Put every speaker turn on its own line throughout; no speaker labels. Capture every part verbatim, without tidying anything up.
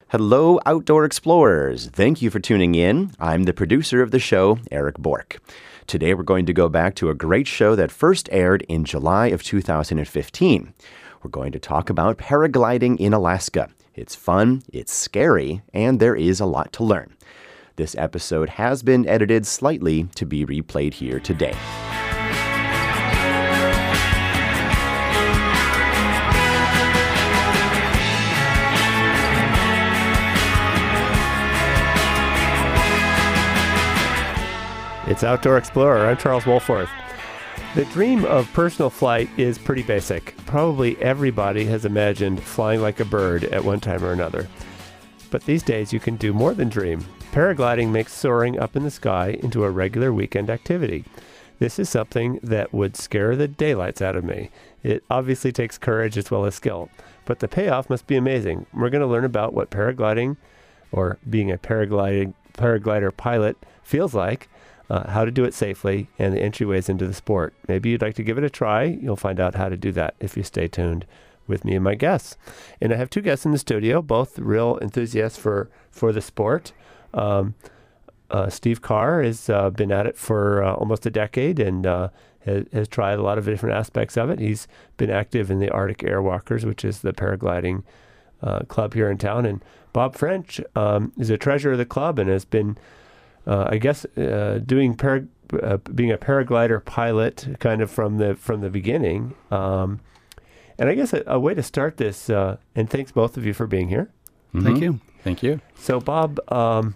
Hello, outdoor explorers. Thank you for tuning in. I'm the producer of the show, Eric Bork. Today we're going to go back to a great show that first aired in July of two thousand fifteen. We're going to talk about paragliding in Alaska. It's fun, it's scary, and there is a lot to learn. This episode has been edited slightly to be replayed here today.
It's Outdoor Explorer. I'm Charles Wolforth. The dream of personal flight is pretty basic. Probably everybody has imagined flying like a bird at one time or another. But these days you can do more than dream. Paragliding makes soaring up in the sky into a regular weekend activity. This is something that would scare the daylights out of me. It obviously takes courage as well as skill, but the payoff must be amazing. We're going to learn about what paragliding, or being a paragliding paraglider pilot, feels like, Uh, how to do it safely, and the entryways into the sport. Maybe you'd like to give it a try. You'll find out how to do that if you stay tuned with me and my guests. And I have two guests in the studio, both real enthusiasts for, for the sport. Um, uh, Steve Carr has uh, been at it for uh, almost a decade and uh, has, has tried a lot of different aspects of it. He's been active in the Arctic Airwalkers, which is the paragliding uh, club here in town. And Bob French um, is a treasurer of the club and has been Uh, I guess uh, doing para, uh, being a paraglider pilot kind of from the from the beginning, um, and I guess a, a way to start this. Uh, and thanks both of you for being here.
Mm-hmm. Thank you. Thank you.
So Bob, um,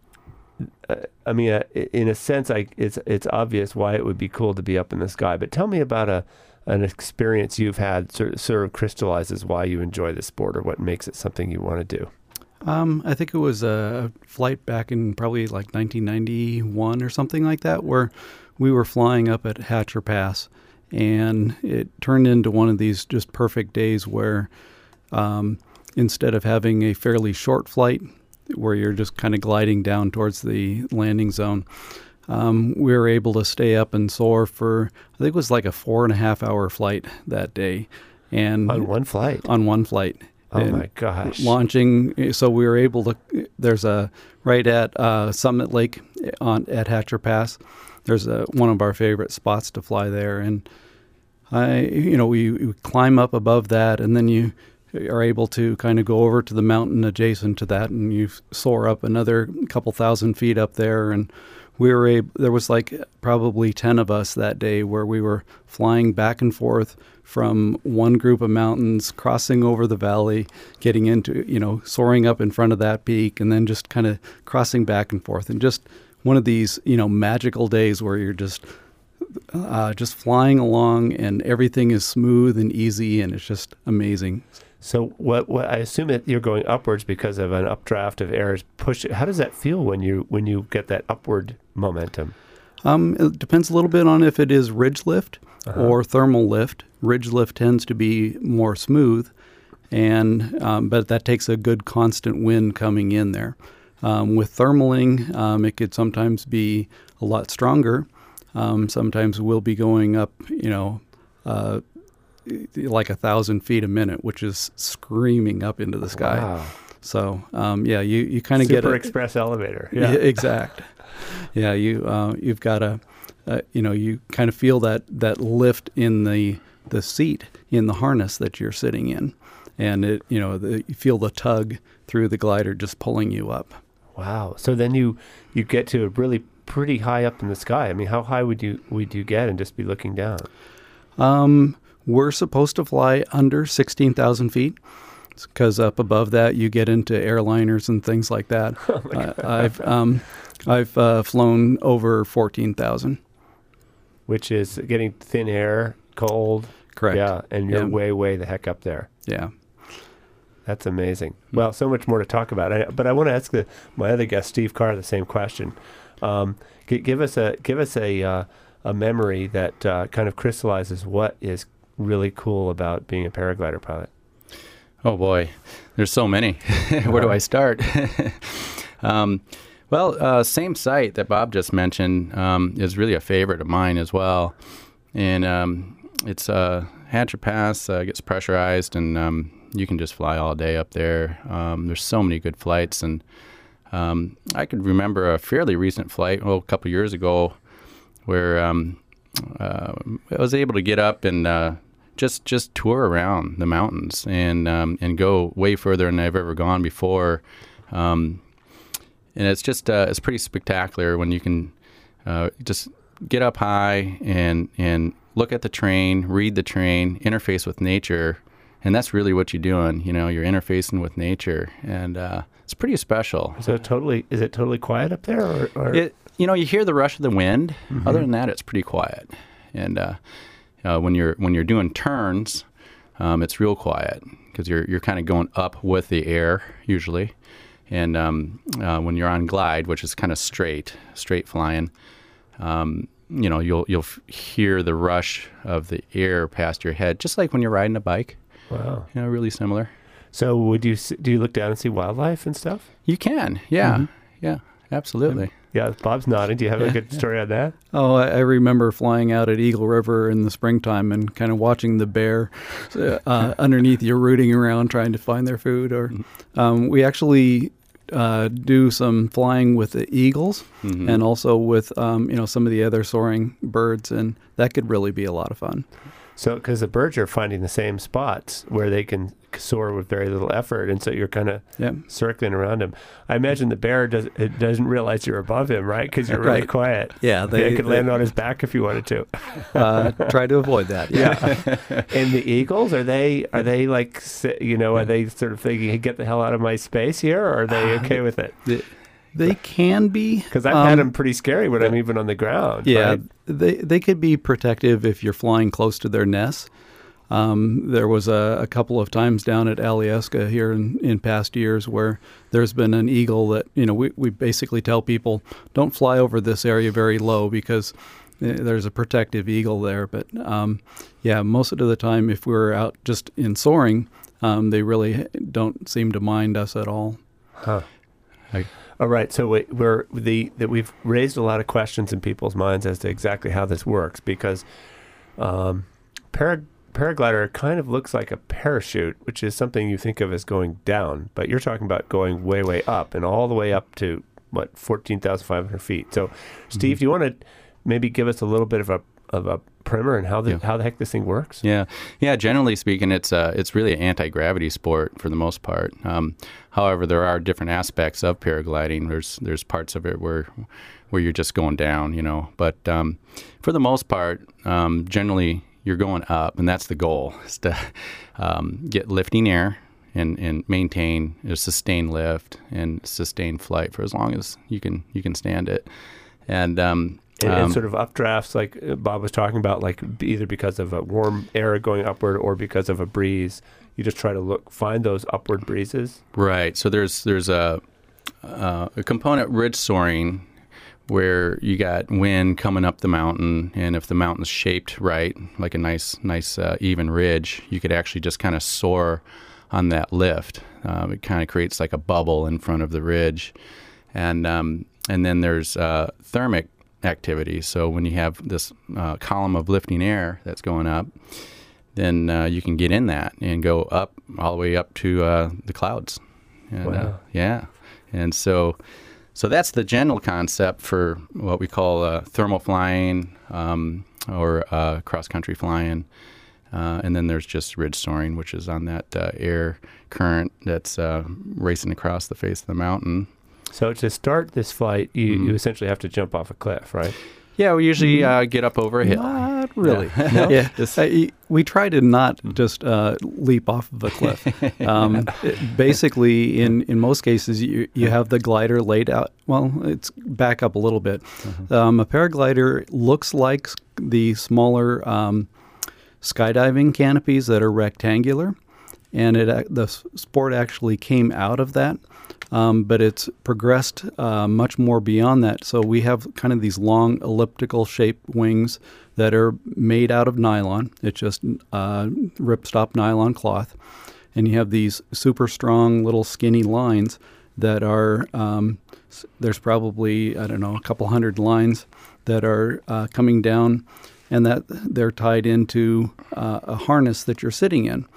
uh, I mean, uh, in a sense, I, it's it's obvious why it would be cool to be up in the sky. But tell me about a an experience you've had sort of, sort of crystallizes why you enjoy the sport or what makes it something you want to do.
Um, I think it was a flight back in probably like nineteen ninety-one or something like that, where we were flying up at Hatcher Pass, and it turned into one of these just perfect days where um, instead of having a fairly short flight where you're just kind of gliding down towards the landing zone, um, we were able to stay up and soar for, I think it was like a four and a half hour flight that day. And
on one flight?
On one flight.
Oh my gosh.
Launching, so we were able to, there's a, right at uh, Summit Lake on at Hatcher Pass, there's a, one of our favorite spots to fly there. And I, you know, we, we climb up above that, and then you are able to kind of go over to the mountain adjacent to that, and you soar up another couple thousand feet up there. And we were able, there was like probably ten of us that day where we were flying back and forth from one group of mountains, crossing over the valley, getting into, you know, soaring up in front of that peak, and then just kind of crossing back and forth. And just one of these, you know, magical days where you're just uh, just flying along and everything is smooth and easy, and it's just amazing.
So what, what I assume that you're going upwards because of an updraft of air is push. How does that feel when you when you get that upward momentum?
Um, it depends a little bit on if it is ridge lift
uh-huh.
or thermal lift. Ridge lift tends to be more smooth, and um, but that takes a good constant wind coming in there. Um, with thermaling, um, it could sometimes be a lot stronger. Um, sometimes we'll be going up, you know, uh, like a thousand feet a minute, which is screaming up into the sky.
Wow.
So um, yeah, you, you kind of get
Super
a
express elevator.
Yeah,
Yeah,
exact. Yeah, you uh, you've got a, uh, you know, you kind of feel that that lift in the the seat in the harness that you're sitting in, and it, you know, the, you feel the tug through the glider just pulling you up.
Wow. So then you you get to a really pretty high up in the sky. I mean, how high would you would you get and just be looking down?
Um, we're supposed to fly under sixteen thousand feet, because up above that you get into airliners and things like that.
Oh my God.
uh, I've um, I've uh, flown over fourteen thousand,
which is getting thin air, cold.
Correct.
Yeah, and you're
Yeah.
way, way the heck up there.
Yeah.
That's amazing. Well, so much more to talk about. I, but I want to ask the, my other guest, Steve Carr, the same question. Um, g- give us a give us a uh, a memory that uh, kind of crystallizes what is really cool about being a paraglider pilot.
Oh boy, there's so many. Where do I start? um, well, uh, same site that Bob just mentioned um, is really a favorite of mine as well, and um, it's uh, Hatcher Pass uh, gets pressurized, and um, you can just fly all day up there. Um, there's so many good flights, and um, I could remember a fairly recent flight, well, a couple years ago, where um, uh, I was able to get up and uh, just just tour around the mountains and um, and go way further than I've ever gone before. Um, and it's just uh, it's pretty spectacular when you can uh, just get up high and and look at the terrain, read the terrain, interface with nature, and that's really what you're doing. You know, you're interfacing with nature, and uh, it's pretty special.
So totally, is it totally quiet up there, or, or?
It, you know, you hear the rush of the wind.
Mm-hmm.
Other than that, it's pretty quiet. And uh, uh, when you're when you're doing turns, um, it's real quiet because you're you're kind of going up with the air usually. And um, uh, when you're on glide, which is kind of straight, straight flying, um, you know, you'll you'll f- hear the rush of the air past your head, just like when you're riding a bike.
Wow.
You know, really similar.
So would you s- do you look down and see wildlife and stuff?
You can, yeah,
Mm-hmm.
yeah, absolutely.
Yeah, Bob's nodding. Do you have a good story on that?
Oh, I, I remember flying out at Eagle River in the springtime and kind of watching the bear uh, underneath you rooting around trying to find their food. Or um, we actually uh, do some flying with the eagles
Mm-hmm.
and also with um, you know some of the other soaring birds, and that could really be a lot of fun.
So, because the birds are finding the same spots where they can soar with very little effort, and so you're kind of
Yeah.
circling around them. I imagine the bear does it doesn't realize you're above him, right? Because you're really
Right.
quiet.
Yeah,
They,
they
could land on his back if you wanted to.
uh, try to avoid that. Yeah.
And the eagles, are they are they like si- you know are they sort of thinking, hey, get the hell out of my space here, or are they okay with it?
They can be.
Because I've
um,
had them pretty scary when I'm even on the ground.
Yeah,
right?
they they could be protective if you're flying close to their nests. Um, there was a, a couple of times down at Alyeska here in, in past years where there's been an eagle that, you know, we, we basically tell people don't fly over this area very low because uh, there's a protective eagle there. But um, yeah, most of the time if we're out just in soaring, um, they really don't seem to mind us at all.
Huh.
I-
All right, so we, we're the that we've raised a lot of questions in people's minds as to exactly how this works, because um, para, paraglider kind of looks like a parachute, which is something you think of as going down, but you're talking about going way, way up, and all the way up to what fourteen thousand five hundred feet. So, Steve, do you want to maybe give us a little bit of a of a primer and how the
Yeah.
how the heck this thing works?
Yeah, yeah. Generally speaking, it's uh, it's really an anti-gravity sport for the most part. Um, however, there are different aspects of paragliding. There's there's parts of it where where you're just going down, you know. But um, for the most part, um, generally you're going up, and that's the goal: is to um, get lifting air and, and maintain a sustained lift and sustained flight for as long as you can you can stand it. And um,
And, and
um,
sort of updrafts, like uh, Bob was talking about, like b- either because of a warm air going upward or because of a breeze. You just try to look, find those upward breezes.
Right. So there's there's a uh, a component ridge soaring where you got wind coming up the mountain, and if the mountain's shaped right, like a nice nice uh, even ridge, you could actually just kind of soar on that lift. Um, it kind of creates like a bubble in front of the ridge, and um, and then there's uh, thermic activity. So when you have this uh, column of lifting air that's going up, then uh, you can get in that and go up all the way up to uh, the clouds. And,
Wow.
uh, yeah. And so so that's the general concept for what we call uh, thermal flying um, or uh, cross-country flying. Uh, and then there's just ridge soaring, which is on that uh, air current that's uh, racing across the face of the mountain.
So to start this flight, you,
Mhm.
you essentially have to jump off a cliff, right?
Yeah, we usually uh, get up over a hill.
Not really.
Yeah.
No? Yeah.
Just-
Uh, y- we try to not just uh, leap off of a cliff. Um, it- basically, in, in most cases, you, you have the glider laid out. Well, it's back up a little bit. Um, a paraglider looks like s- the smaller um, skydiving canopies that are rectangular, and it ac- the s- sport actually came out of that. Um, but it's progressed uh, much more beyond that. So we have kind of these long elliptical shaped wings that are made out of nylon. It's just uh, ripstop nylon cloth. And you have these super strong little skinny lines that are, um, s- there's probably, I don't know, a couple hundred lines that are uh, coming down, and that they're tied into uh, a harness that you're sitting in.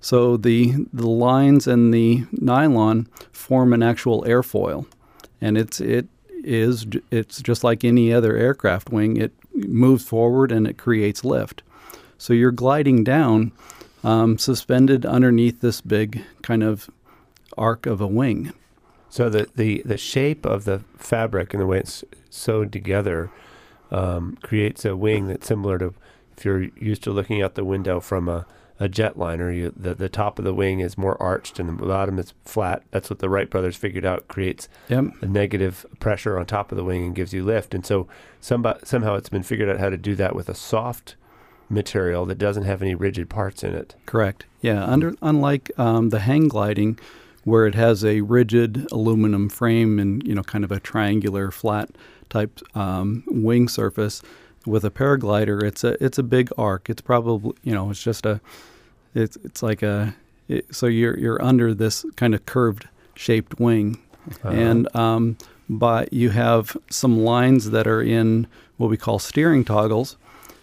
So the the lines and the nylon form an actual airfoil, and it's it is it's just like any other aircraft wing. It moves forward and it creates lift. So you're gliding down, um, suspended underneath this big kind of arc of a wing.
So the, the, the shape of the fabric and the way it's sewed together um, creates a wing that's similar to, if you're used to looking out the window from a, a jetliner, you, the, the top of the wing is more arched and the bottom is flat. That's what the Wright brothers figured out, creates
Yep.
a negative pressure on top of the wing and gives you lift. And so somebody, somehow it's been figured out how to do that with a soft material that doesn't have any rigid parts in it.
Correct. Yeah. Under unlike um, the hang gliding, where it has a rigid aluminum frame and, you know, kind of a triangular flat type um, wing surface, with a paraglider, it's a it's a big arc. It's probably, you know, it's just a, it's it's like a, it, so you're you're under this kind of curved shaped wing, uh-huh. and um, but you have some lines that are in what we call steering toggles,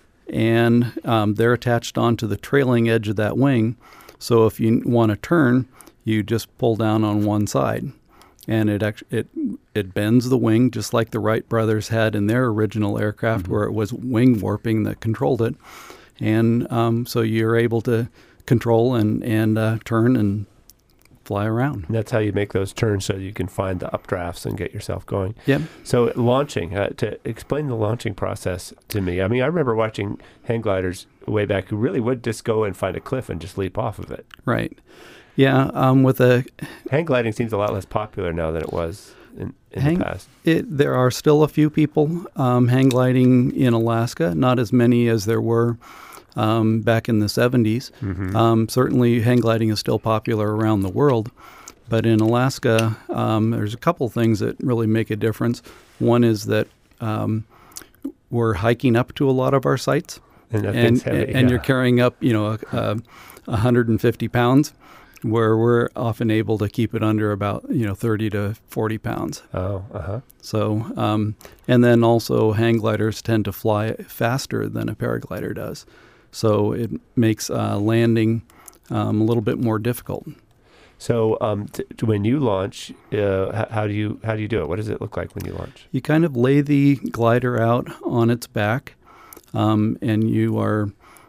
and um, they're attached onto the trailing edge of that wing. So if you want to turn, you just pull down on one side, and it actually it it bends the wing just like the Wright brothers had in their original aircraft, mm-hmm. where it was wing warping that controlled it, and um, so you're able to control and and uh, turn and fly around.
And that's how you make those turns, so you can find the updrafts and get yourself going.
Yep.
So launching, uh, to explain the launching process to me. I mean, I remember watching hang gliders way back who really would just go and find a cliff and just leap off of it.
Right. Yeah. Um, with a
hang gliding seems a lot less popular now than it was in, in
hang,
the past.
It, there are still a few people um, hang gliding in Alaska, not as many as there were Um, back in the seventies. Mm-hmm. Um, certainly hang gliding is still popular around the world, but in Alaska, um, there's a couple things that really make a difference. One is that um, we're hiking up to a lot of our sites,
and,
and,
heavy,
and
yeah.
you're carrying up, you know, uh, one hundred fifty pounds, where we're often able to keep it under about, you know, thirty to forty pounds.
Oh, uh-huh.
So, um, and then also hang gliders tend to fly faster than a paraglider does. So it makes uh, landing um, a little bit more difficult.
So um, t- t- when you launch, uh, h- how do you how do you do it? What does it look like when you launch?
You kind of lay the glider out on its back, um, and you are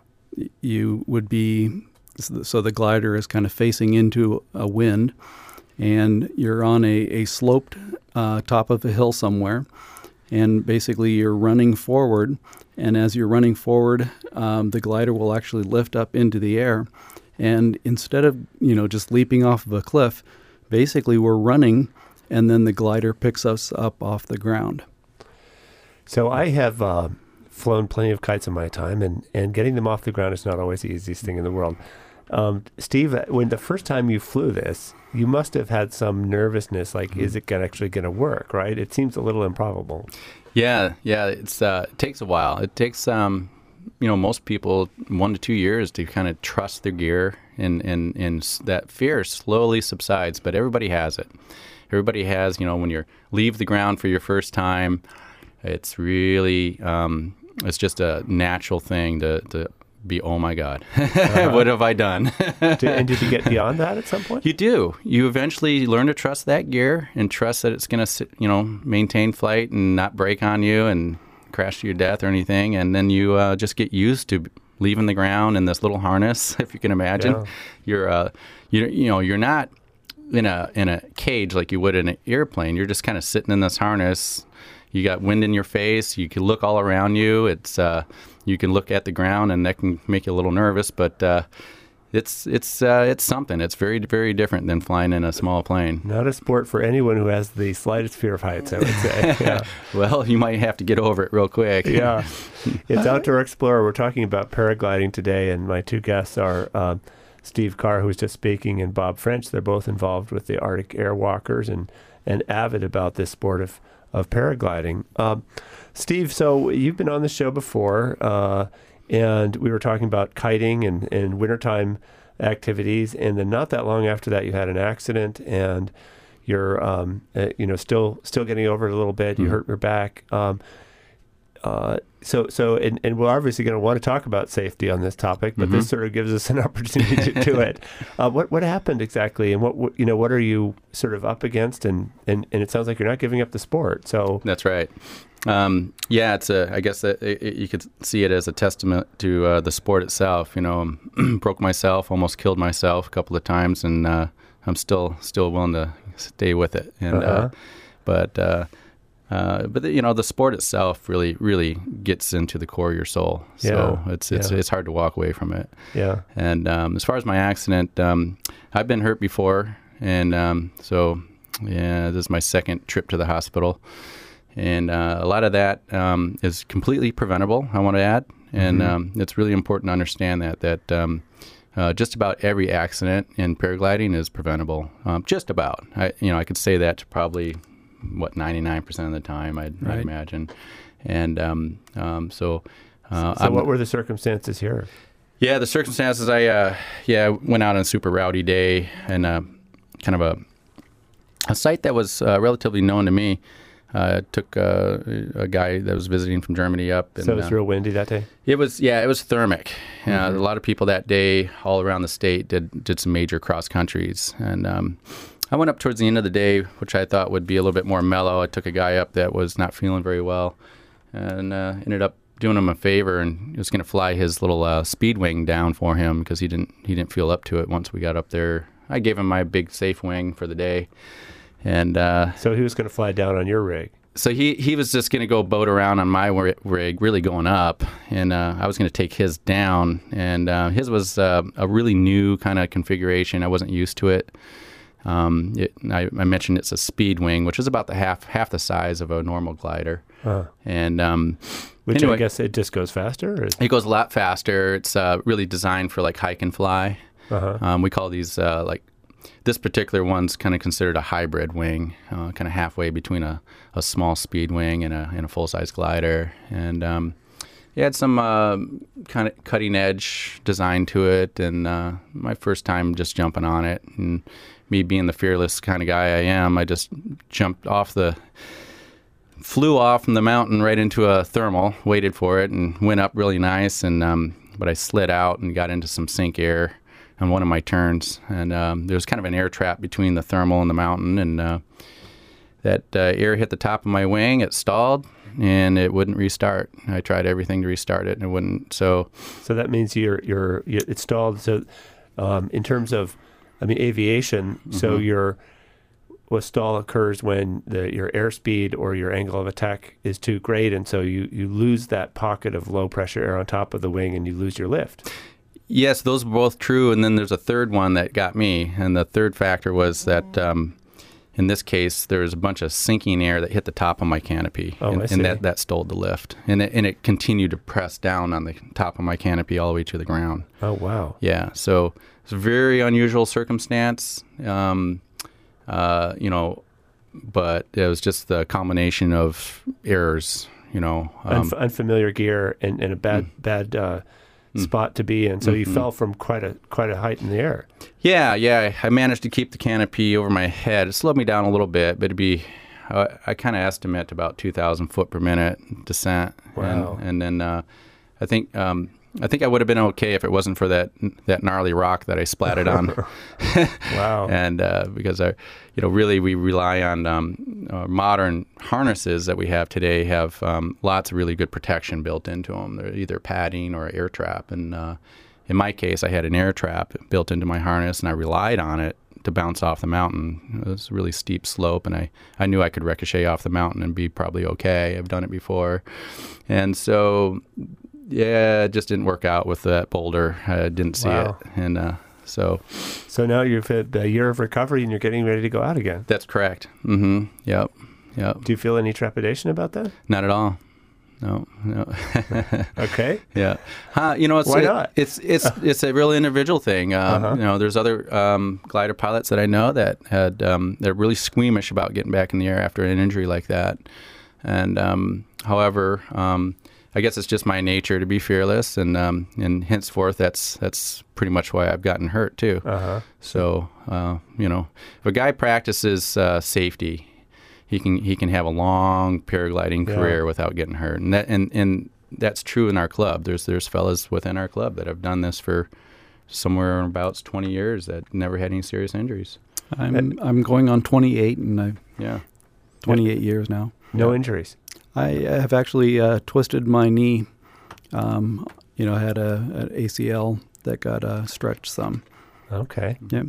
you would be so the glider is kind of facing into a wind, and you're on a, a sloped uh, top of a hill somewhere, and basically you're running forward. And as you're running forward, um, the glider will actually lift up into the air. And instead of, you know, just leaping off of a cliff, basically we're running, and then the glider picks us up off the ground.
So I have uh, flown plenty of kites in my time, and, and getting them off the ground is not always the easiest thing in the world. Um, Steve, when the first time you flew this, you must have had some nervousness, like, mm-hmm. is it gonna, actually going to work, right? It seems a little improbable. Yeah,
yeah, it's uh, it takes a while. It takes, um, you know, most people one to two years to kind of trust their gear, and, and, and that fear slowly subsides, but everybody has it. Everybody has, you know, when you leave the ground for your first time, it's really, um, it's just a natural thing to, to be, oh my God, uh-huh. what have I done?
And did you get beyond that at some point?
You do. You eventually learn to trust that gear and trust that it's going to, you know, maintain flight and not break on you and crash to your death or anything. And then you uh, just get used to leaving the ground in this little harness, if you can imagine. Yeah. You're, uh, you, you know, you're not in a in a cage like you would in an airplane. You're just kind of sitting in this harness. You got wind in your face. You can look all around you. It's uh, you can look at the ground, and that can make you a little nervous. But uh, it's it's uh, it's something. It's very very different than flying in a small plane.
Not a sport for anyone who has the slightest fear of heights, I would say. Yeah.
Well, you might have to get over it real quick.
Yeah. It's Outdoor Explorer. We're talking about paragliding today, and my two guests are uh, Steve Carr, who was just speaking, and Bob French. They're both involved with the Arctic Airwalkers and and avid about this sport of. of paragliding. Um, Steve, so you've been on the show before, uh, and we were talking about kiting and, and wintertime activities, and then not that long after that you had an accident, and you're um, uh, you know still still getting over it a little bit. You mm-hmm. hurt your back. Um, Uh, so, so, and, and we're obviously going to want to talk about safety on this topic, but mm-hmm. this sort of gives us an opportunity to do it. Uh, what what happened exactly, and what, what you know, what are you sort of up against? And, and, and it sounds like you're not giving up the sport. So
that's right. Um, yeah, it's a. I guess that it, it, you could see it as a testament to uh, the sport itself. You know, broke myself, almost killed myself a couple of times, and uh, I'm still still willing to stay with it. And uh-huh. uh, but. Uh, Uh, but the, you know, the sport itself really, really gets into the core of your soul. So
yeah.
it's it's
yeah.
it's hard to walk away from it.
Yeah.
And um, as far as my accident, um, I've been hurt before, and um, so yeah, this is my second trip to the hospital, and uh, a lot of that um, is completely preventable. I want to add, and
mm-hmm.
um, it's really important to understand that that. Um, Uh, just about every accident in paragliding is preventable. Um, just about. I, you know, I could say that to probably what ninety-nine percent of the time, I'd,
right.
I'd imagine. And um, um, so, uh,
so
I'm,
what were the circumstances here?
Yeah, the circumstances. I uh, yeah went out on a super rowdy day and uh, kind of a a site that was uh, relatively known to me. Uh, took uh, a guy that was visiting from Germany up. And,
so it was
uh,
real windy that day?
It was, yeah, it was thermic. Uh,
mm-hmm.
A lot of people that day all around the state did, did some major cross countries. And um, I went up towards the end of the day, which I thought would be a little bit more mellow. I took a guy up that was not feeling very well and uh, ended up doing him a favor and was going to fly his little uh, speed wing down for him because he didn't, he didn't feel up to it once we got up there. I gave him my big safe wing for the day. And uh,
so he was going to fly down on your rig.
So he, he was just going to go boat around on my rig, really going up, and uh, I was going to take his down. And uh, his was uh, a really new kind of configuration. I wasn't used to it. Um, it I, I mentioned it's a speed wing, which is about the half half the size of a normal glider.
Uh,
and um,
which
anyway,
I guess it just goes faster? Or is...
It goes a lot faster. It's uh, really designed for like hike and fly.
Uh-huh.
Um, we call these uh, like. This particular one's kind of considered a hybrid wing, uh, kind of halfway between a, a small speed wing and a, and a full-size glider. And um, it had some uh, kind of cutting-edge design to it. And uh, my first time just jumping on it. And me being the fearless kind of guy I am, I just jumped off the, flew off from the mountain right into a thermal, waited for it, and went up really nice. And um, but I slid out and got into some sink air on one of my turns, and um, there was kind of an air trap between the thermal and the mountain, and uh, that uh, air hit the top of my wing, it stalled, and it wouldn't restart. I tried everything to restart it, and it wouldn't. So,
so that means you're you're, you're it stalled. So, um, in terms of, I mean, aviation. Mm-hmm. So your what stall occurs when the your airspeed or your angle of attack is too great, and so you you lose that pocket of low pressure air on top of the wing, and you lose your lift.
Yes, those were both true, and then there's a third one that got me, and the third factor was that um, in this case there was a bunch of sinking air that hit the top of my canopy,
oh,
and,
I see.
and that, that stalled the lift, and it, and it continued to press down on the top of my canopy all the way to the ground.
Oh, wow.
Yeah, so it's a very unusual circumstance, um, uh, you know, but it was just the combination of errors, you know. Um,
Unf- unfamiliar gear and, and a bad, mm. bad uh spot to be in, so you mm-hmm. fell from quite a quite a height in the air.
Yeah, yeah. I managed to keep the canopy over my head. It slowed me down a little bit, but it'd be uh, I kind of estimate about two thousand foot per minute descent.
Wow.
And, and then uh, I think um, I think I would have been okay if it wasn't for that that gnarly rock that I splatted on.
Wow.
And uh, because I, you know, really we rely on um, uh, modern harnesses that we have today have um, lots of really good protection built into them. They're either padding or air trap. And uh, in my case, I had an air trap built into my harness, and I relied on it to bounce off the mountain. It was a really steep slope, and I, I knew I could ricochet off the mountain and be probably okay. I've done it before. And so... yeah, it just didn't work out with that boulder. I didn't see
wow.
it. And uh, so...
So now you've had a year of recovery and you're getting ready to go out again.
That's correct. Mm-hmm. Yep. Yep.
Do you feel any trepidation about that?
Not at all. No, no.
Okay.
Yeah. Huh, you know, it's
Why
a,
not?
It's it's it's a real individual thing. Um,
uh-huh.
You know, there's other um, glider pilots that I know that had um, they're really squeamish about getting back in the air after an injury like that. And um, however, um, I guess it's just my nature to be fearless, and um, and henceforth, that's that's pretty much why I've gotten hurt too.
Uh-huh.
So uh, you know, if a guy practices uh, safety, he can he can have a long paragliding
Yeah.
career without getting hurt. And that and, and that's true in our club. There's there's fellas within our club that have done this for somewhere about twenty years that never had any serious injuries.
I'm I'm going on twenty-eight, and I've
Yeah.
twenty-eight years now.
No
Yeah.
injuries.
I have actually uh, twisted my knee. Um, you know, I had a, an A C L that got uh, stretched some.
Okay.
Yeah.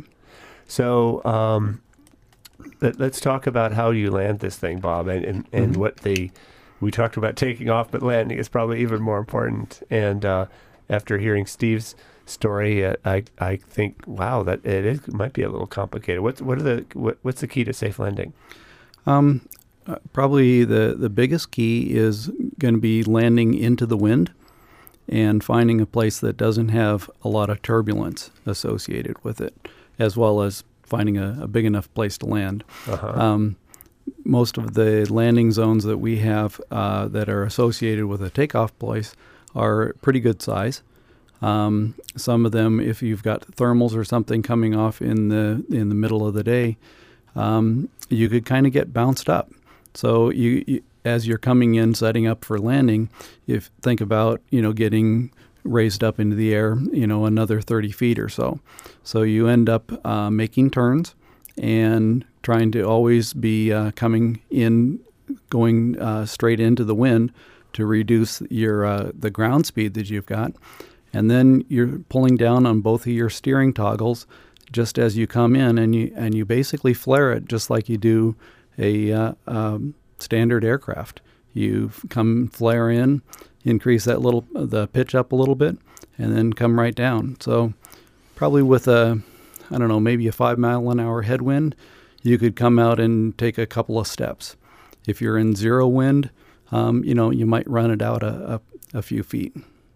So um, let, let's talk about how you land this thing, Bob, and, and, and
Mhm.
what the we talked about taking off, but landing is probably even more important. And uh, after hearing Steve's story, uh, I I think wow, that it is it might be a little complicated. What's what are the what, what's the key to safe landing?
Um, uh, probably the, the biggest key is going to be landing into the wind and finding a place that doesn't have a lot of turbulence associated with it, as well as finding a, a big enough place to land.
Uh-huh.
Um, most of the landing zones that we have uh, that are associated with a takeoff place are pretty good size. Um, some of them, if you've got thermals or something coming off in the in the middle of the day, um, you could kind of get bounced up. So you, you, as you're coming in, setting up for landing, if think about you know getting raised up into the air, you know another thirty feet or so. So you end up uh, making turns and trying to always be uh, coming in, going uh, straight into the wind to reduce your uh, the ground speed that you've got. And then you're pulling down on both of your steering toggles just as you come in, and you and you basically flare it just like you do a uh, um, standard aircraft. You come flare in, increase that little the pitch up a little bit, and then come right down. So probably with a, I don't know, maybe a five mile an hour headwind, you could come out and take a couple of steps. If you're in zero wind, um, you know, you might run it out a, a, a few feet.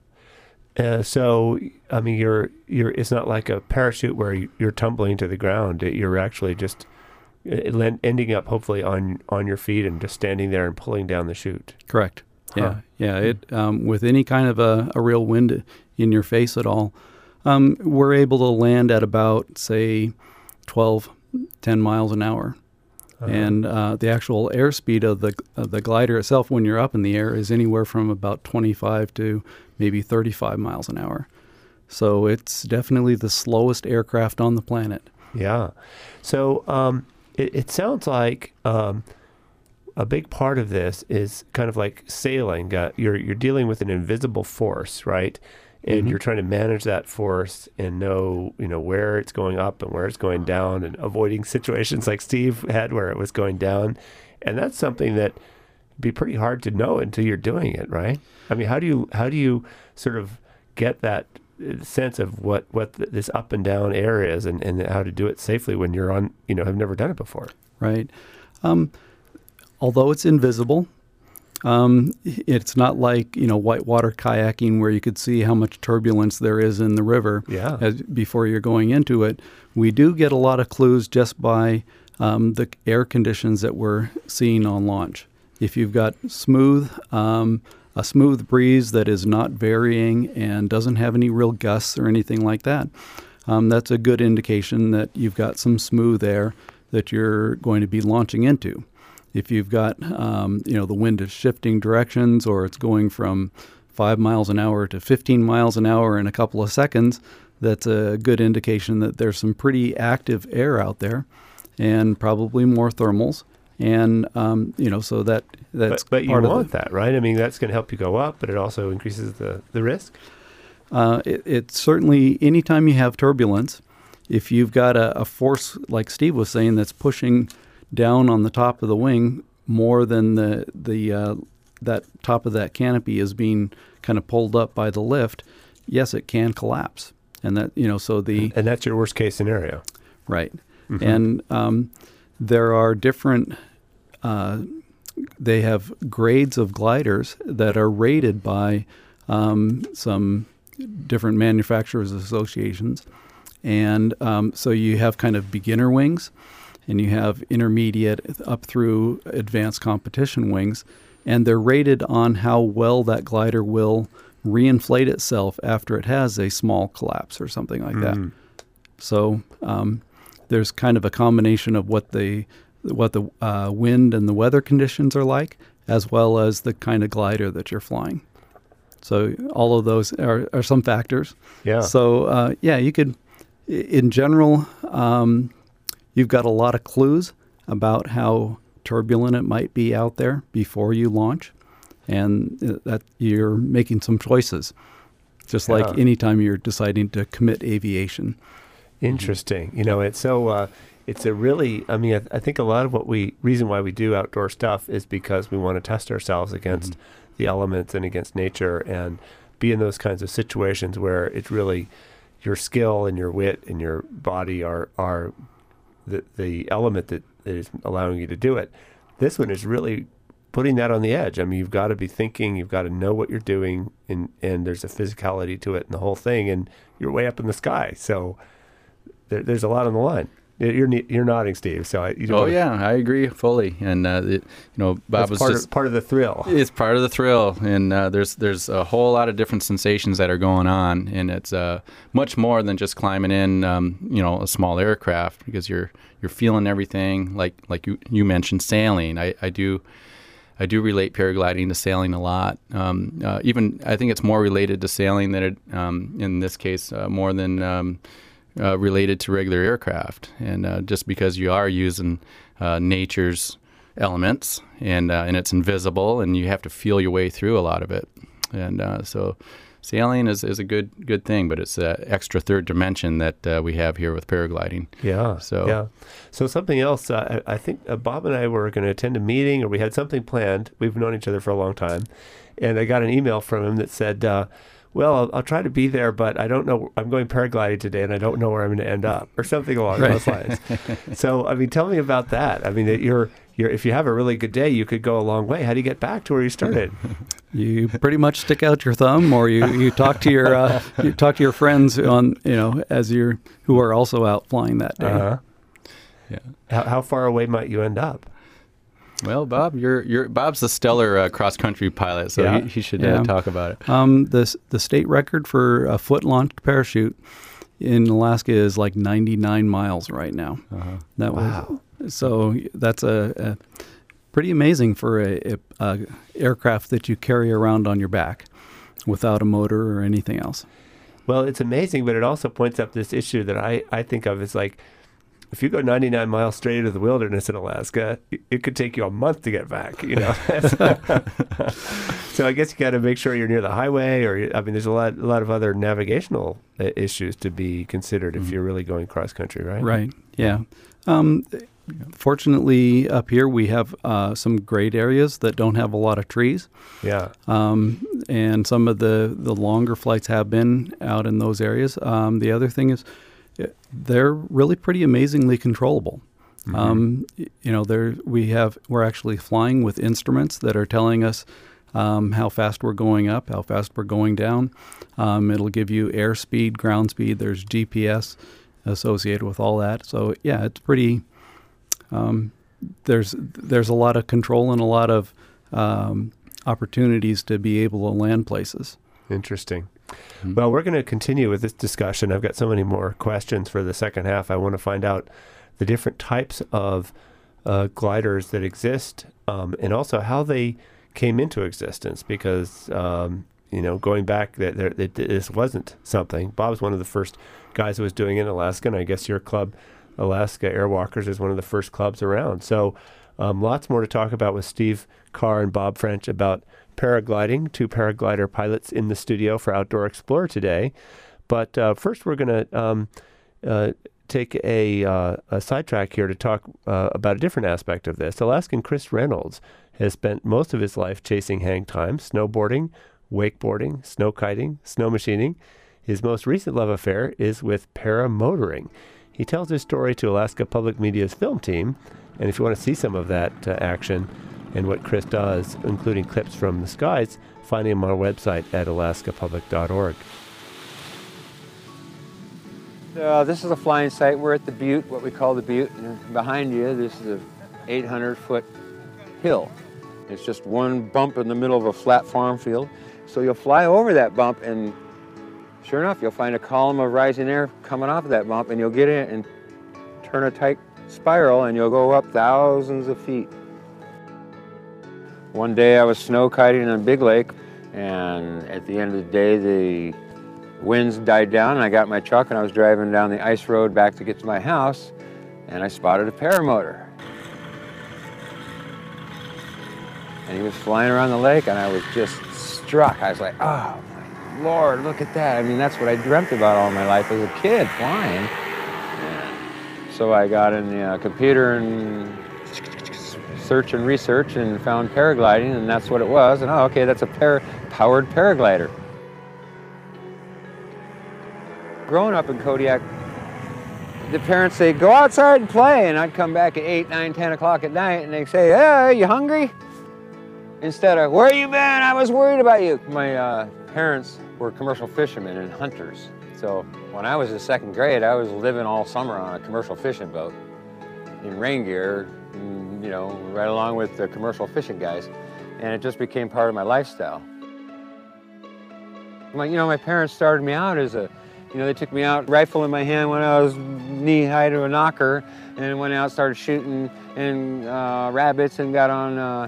Uh, so, I mean, you're you're. It's not like a parachute where you- you're tumbling to the ground. You're actually just uh, len- ending up hopefully on on your feet and just standing there and pulling down the chute.
Correct.
Huh.
Yeah, yeah. It um, with any kind of a, a real wind in your face at all, um, we're able to land at about say twelve, ten miles an hour.
Uh-huh.
And uh, the actual airspeed of the of the glider itself, when you're up in the air, is anywhere from about twenty-five to maybe thirty-five miles an hour. So it's definitely the slowest aircraft on the planet.
Yeah. So um, it, it sounds like um, a big part of this is kind of like sailing. Uh, you're you're dealing with an invisible force, right? And
Mhm.
you're trying to manage that force and know, you know, where it's going up and where it's going down, and avoiding situations like Steve had where it was going down. And that's something that would be pretty hard to know until you're doing it, right? I mean, how do you how do you sort of get that uh, sense of what what th- this up and down air is, and, and how to do it safely when you're on, you know, have never done it before?
Right. Um, although it's invisible, um, it's not like, you know, whitewater kayaking where you could see how much turbulence there is in the river
Yeah.
as, before you're going into it. We do get a lot of clues just by um, the air conditions that we're seeing on launch. If you've got smooth, um, a smooth breeze that is not varying and doesn't have any real gusts or anything like that, um, that's a good indication that you've got some smooth air that you're going to be launching into. If you've got, um, you know, the wind is shifting directions, or it's going from five miles an hour to fifteen miles an hour in a couple of seconds, that's a good indication that there's some pretty active air out there, and probably more thermals. And, um, you know, so that that's
But, but you
part of
want
the,
that, right? I mean, that's going to help you go up, but it also increases the, the risk.
Uh, it, it's certainly, anytime you have turbulence, if you've got a, a force, like Steve was saying, that's pushing down on the top of the wing more than the the uh, that top of that canopy is being kind of pulled up by the lift, yes, it can collapse. And that, you know, so the
And that's your worst case scenario.
right.
Mhm.
And um, there are different. Uh, they have grades of gliders that are rated by um, some different manufacturers associations, and um, so you have kind of beginner wings, and you have intermediate up through advanced competition wings, and they're rated on how well that glider will reinflate itself after it has a small collapse or something like
Mhm.
that. So um, there's kind of a combination of what the what the uh, wind and the weather conditions are like, as well as the kind of glider that you're flying. So all of those are, are some factors.
Yeah.
So uh, yeah, you could, in general, um, you've got a lot of clues about how turbulent it might be out there before you launch, and that you're making some choices, just
Yeah.
like anytime you're deciding to commit aviation.
Interesting. You know, it's so, uh, it's a really, I mean, I, I think a lot of what we, reason why we do outdoor stuff is because we want to test ourselves against mm-hmm. the elements and against nature, and be in those kinds of situations where it's really your skill and your wit and your body are, are the, the element that is allowing you to do it. This one is really putting that on the edge. I mean, you've got to be thinking, you've got to know what you're doing, and, and there's a physicality to it and the whole thing, and you're way up in the sky. So there, there's a lot on the line. You're you're nodding, Steve. So I, you don't
oh
wanna,
yeah, I agree fully. And uh, it, you know, Bob
that's
was
part
just
of, part of the thrill.
It's part of the thrill, and uh, there's there's a whole lot of different sensations that are going on, and it's uh, much more than just climbing in, um, you know, a small aircraft, because you're you're feeling everything. Like like you, you mentioned sailing. I, I do. I do relate paragliding to sailing a lot. Um, uh, even I think it's more related to sailing than it, um, in this case, uh, more than um, uh, related to regular aircraft. And uh, just because you are using uh, nature's elements, and uh, and it's invisible, and you have to feel your way through a lot of it. And uh, so sailing is, is a good good thing, but it's an extra third dimension that uh, we have here with paragliding.
Yeah.
So
yeah. So something else, uh, I I think uh, Bob and I were going to attend a meeting, or we had something planned. We've known each other for a long time. And I got an email from him that said, uh, well, I'll, I'll try to be there, but I don't know. I'm going paragliding today, and I don't know where I'm going to end up, or something along
Right.
those lines. So, I mean, tell me about that. I mean, that you're, you're, if you have a really good day, you could go a long way. How do you get back to where you started?
You pretty much stick out your thumb, or you, you talk to your uh, you talk to your friends on you know as you're who are also out flying that day.
Uh-huh.
yeah.
How, how far away might you end up?
Well, Bob, you're you're Bob's the stellar uh, cross country pilot, so
Yeah.
he, he should
Yeah.
uh, talk about it.
Um, the s- the state record for a foot launched parachute in Alaska is like ninety-nine miles right now.
Uh-huh.
That
Wow.
was so that's a, a pretty amazing for a, a, a aircraft that you carry around on your back without a motor or anything else.
Well, it's amazing, but it also points up this issue that I, I think of as like, if you go ninety-nine miles straight into the wilderness in Alaska, it, it could take you a month to get back, you know. So I guess you got to make sure you're near the highway, or I mean, there's a lot, a lot of other navigational uh, issues to be considered if you're really going cross country, right?
Right. Yeah. Um, fortunately, up here we have uh, some great areas that don't have a lot of trees.
Yeah.
Um, and some of the, the longer flights have been out in those areas. Um, the other thing is uh, they're really pretty amazingly controllable.
Mm-hmm.
Um, y- you know, there we have we're actually flying with instruments that are telling us um, how fast we're going up, how fast we're going down. Um, it'll give you airspeed, ground speed. There's G P S associated with all that. So yeah, it's pretty. Um, there's there's a lot of control and a lot of um, opportunities to be able to land places.
Interesting.
Mm-hmm.
Well, we're going to continue with this discussion. I've got so many more questions for the second half. I want to find out the different types of uh, gliders that exist, um, and also how they came into existence, because um, you know, going back, that, that, that this wasn't something. Bob's one of the first guys who was doing it in Alaska, and I guess your club, Alaska Airwalkers, is one of the first clubs around. So um, lots more to talk about with Steve Carr and Bob French about paragliding, two paraglider pilots in the studio for Outdoor Explorer today. But uh, first we're going to um, uh, take a, uh, a sidetrack here to talk uh, about a different aspect of this. Alaskan Chris Reynolds has spent most of his life chasing hang time, snowboarding, wakeboarding, snow kiting, snow machining. His most recent love affair is with paramotoring. He tells his story to Alaska Public Media's film team, and if you want to see some of that uh, action and what Chris does, including clips from the skies, find him on our website at alaska public dot org.
Uh, this is a flying site. We're at the Butte, what we call the Butte. And behind you, this is a eight hundred foot hill. It's just one bump in the middle of a flat farm field. So you'll fly over that bump, and sure enough, you'll find a column of rising air coming off of that bump, and you'll get in and turn a tight spiral and you'll go up thousands of feet. One day I was snow kiting on Big Lake, and at the end of the day the winds died down and I got my truck and I was driving down the ice road back to get to my house, and I spotted a paramotor. And he was flying around the lake and I was just struck. I was like, oh my Lord, look at that. I mean, that's what I dreamt about all my life as a kid, flying. And so I got in the uh, computer and search and research and found paragliding, and that's what it was. And oh, okay, that's a para powered paraglider. Growing up in Kodiak, the parents say, go outside and play, and I'd come back at eight, nine, ten o'clock at night, and they'd say, hey, you hungry? Instead of, where you been? I was worried about you. My uh, parents were commercial fishermen and hunters. So when I was in second grade, I was living all summer on a commercial fishing boat in rain gear, you know, right along with the commercial fishing guys. And it just became part of my lifestyle. My, you know, my parents started me out as a, you know, they took me out, rifle in my hand when I was knee-high to a knocker, and went out, started shooting and uh, rabbits, and got on uh,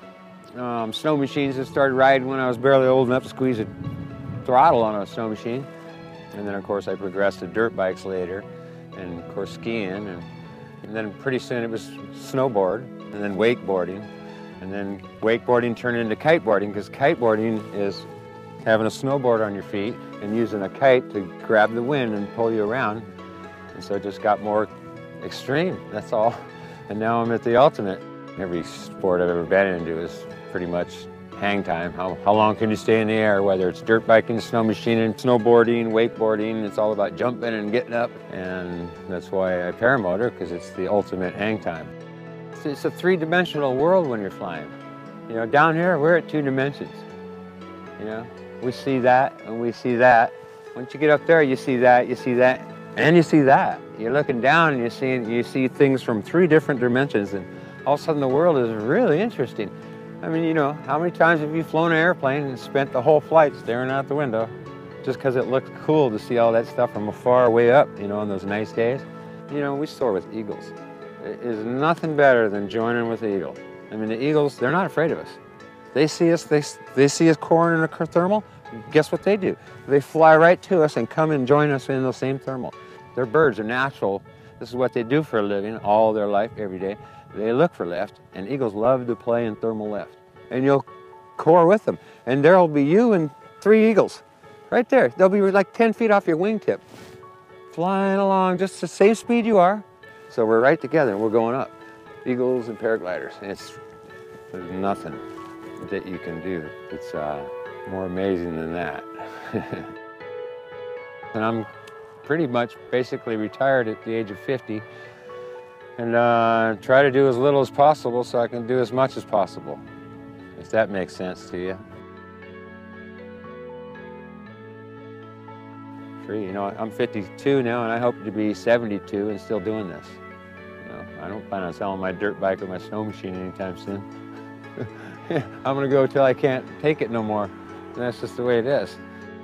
um, snow machines and started riding when I was barely old enough to squeeze a throttle on a snow machine. And then, of course, I progressed to dirt bikes later, and, of course, skiing. And, and then pretty soon it was snowboard, and then wakeboarding. And then wakeboarding turned into kiteboarding, because kiteboarding is having a snowboard on your feet and using a kite to grab the wind and pull you around. And so it just got more extreme, that's all. And now I'm at the ultimate. Every sport I've ever been into is pretty much hang time. How, how long can you stay in the air, whether it's dirt biking, snow machining, snowboarding, wakeboarding. It's all about jumping and getting up. And that's why I paramotor, because it's the ultimate hang time. It's, it's a three-dimensional world when you're flying. You know, down here, we're at two dimensions. You know, we see that and we see that. Once you get up there, you see that, you see that, and you see that. You're looking down and you're seeing, you see things from three different dimensions, and all of a sudden the world is really interesting. I mean, you know, how many times have you flown an airplane and spent the whole flight staring out the window just because it looked cool to see all that stuff from afar way up, you know, on those nice days? You know, we soar with eagles. It is nothing better than joining with the eagle. I mean, the eagles, they're not afraid of us. They see us, they, they see us coring in a thermal, guess what they do? They fly right to us and come and join us in the same thermal. They're birds, they're natural. This is what they do for a living all their life, every day. They look for left, and eagles love to play in thermal left. And you'll core with them, and there'll be you and three eagles right there. They'll be like ten feet off your wingtip, flying along just the same speed you are. So we're right together, and we're going up. Eagles and paragliders. And it's, there's nothing that you can do that's uh, more amazing than that. And I'm pretty much basically retired at the age of fifty, and uh, try to do as little as possible so I can do as much as possible, if that makes sense to you. Free, you know, I'm fifty-two now, and I hope to be seventy-two and still doing this. You know, I don't plan on selling my dirt bike or my snow machine anytime soon. I'm gonna go till I can't take it no more. And that's just the way it is.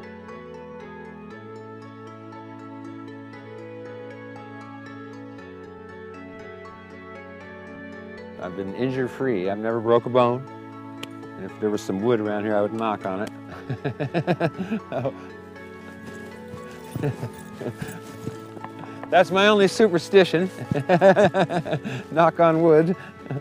I've been injury-free. I've never broke a bone. And if there was some wood around here, I would knock on it. That's my only superstition. Knock on wood.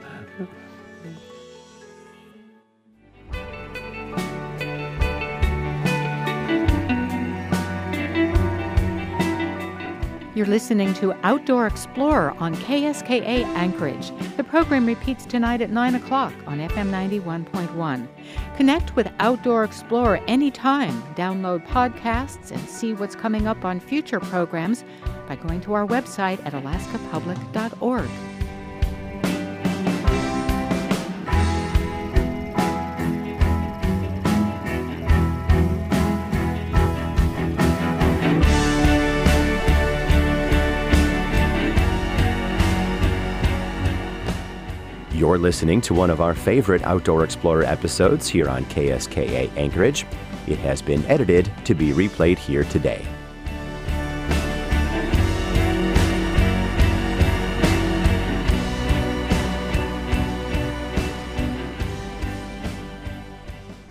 You're listening to Outdoor Explorer on K S K A Anchorage. The program repeats tonight at nine o'clock on F M ninety-one point one. Connect with Outdoor Explorer anytime. Download podcasts and see what's coming up on future programs by going to our website at alaska public dot org.
You're listening to one of our favorite Outdoor Explorer episodes here on K S K A Anchorage. It has been edited to be replayed here today.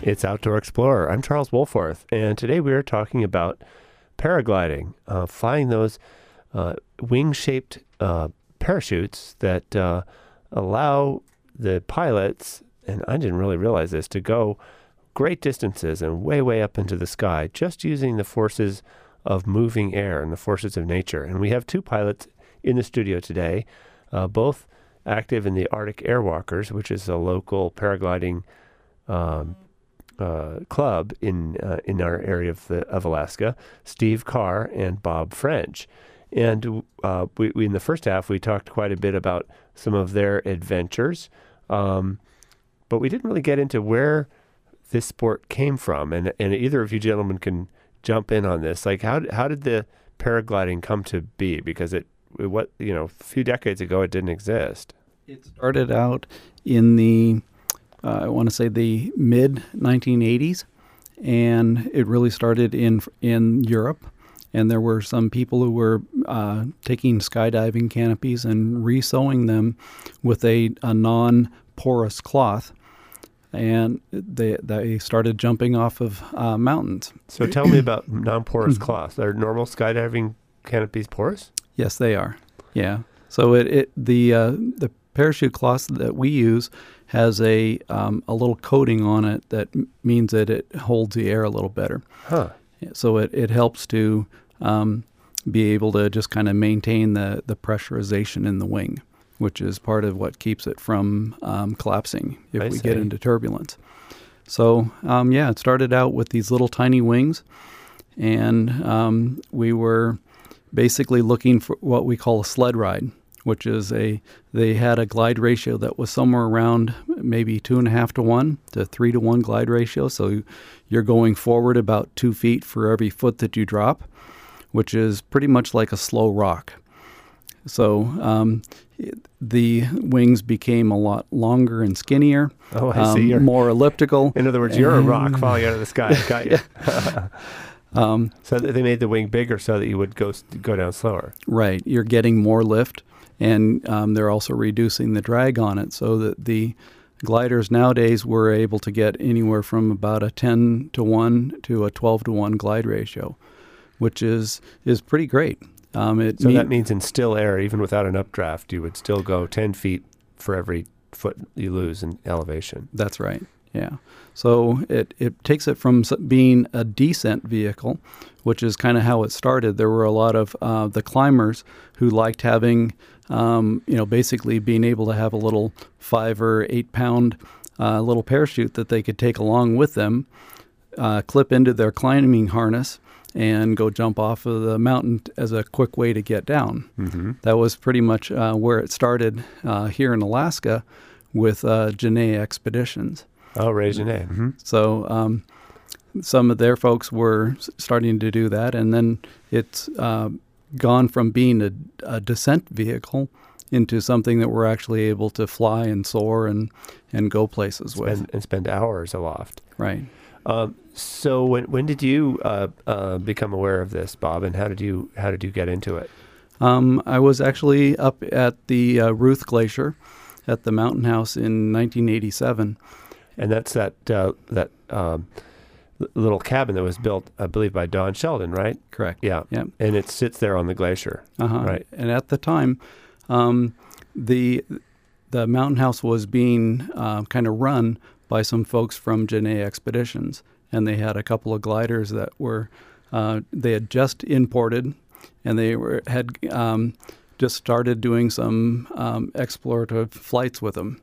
It's Outdoor Explorer. I'm Charles Wolforth, and today we are talking about paragliding, uh, flying those uh, wing-shaped uh, parachutes that uh, allow the pilots, and I didn't really realize this, to go great distances and way, way up into the sky just using the forces of moving air and the forces of nature. And we have two pilots in the studio today, uh, both active in the Arctic Airwalkers, which is a local paragliding um, uh, club in uh, in our area of, the, of Alaska, Steve Carr and Bob French. And uh, we, we in the first half, we talked quite a bit about some of their adventures, um, but we didn't really get into where this sport came from. And, and either of you gentlemen can jump in on this. Like, how how did the paragliding come to be? Because it, it what you know, a few decades ago, it didn't exist.
It started out in the, uh, I want to say the mid nineteen eighties, and it really started in in Europe. And there were some people who were uh, taking skydiving canopies and re-sewing them with a, a non-porous cloth, and they they started jumping off of uh, mountains.
So tell me about non-porous cloths. Are normal skydiving canopies porous?
Yes, they are. Yeah. So it, it the uh, the parachute cloth that we use has a um, a little coating on it that m- means that it holds the air a little better.
Huh.
So it, it helps to um, be able to just kind of maintain the, the pressurization in the wing, which is part of what keeps it from um, collapsing if
I
we
see.
get into turbulence. So, um, yeah, it started out with these little tiny wings, and um, we were basically looking for what we call a sled ride, which is a, they had a glide ratio that was somewhere around maybe two and a half to one to three to one glide ratio. So you're going forward about two feet for every foot that you drop, which is pretty much like a slow rock. So um, the wings became a lot longer and skinnier,
Oh, I
um,
see. You're,
more elliptical.
in other words, you're a rock falling out of the sky. Got you.
Um,
So th- they made the wing bigger so that you would go s- go down slower.
Right. You're getting more lift, and um, they're also reducing the drag on it so that the gliders nowadays were able to get anywhere from about a ten to one to a twelve to one glide ratio, which is, is pretty great. Um, it
So
mean-
that means in still air, even without an updraft, you would still go ten feet for every foot you lose in elevation.
That's right. Yeah. So it, it takes it from s- being a descent vehicle, which is kind of how it started. There were a lot of uh, the climbers who liked having, um, you know, basically being able to have a little five or eight pound uh, little parachute that they could take along with them, uh, clip into their climbing harness, and go jump off of the mountain as a quick way to get down.
Mm-hmm.
That was pretty much uh, where it started uh, here in Alaska with uh, Genet Expeditions.
Oh, Raisonné. Mm-hmm.
So um, some of their folks were s- starting to do that, and then it's uh, gone from being a, a descent vehicle into something that we're actually able to fly and soar and, and go places with.
Spend, and spend hours aloft.
Right.
Um, so when when did you uh, uh, become aware of this, Bob, and how did you how did you get into it?
Um, I was actually up at the uh, Ruth Glacier at the Mountain House in nineteen eighty-seven.
And that's that uh, that um, l- little cabin that was built, I believe, by Don Sheldon, right?
Correct.
Yeah.
Yeah.
And it sits there on the glacier.
Uh-huh.
Right.
And at the time, um, the the Mountain House was being uh, kind of run by some folks from Genet Expeditions, and they had a couple of gliders that were uh, they had just imported, and they were had um, just started doing some um, explorative flights with them.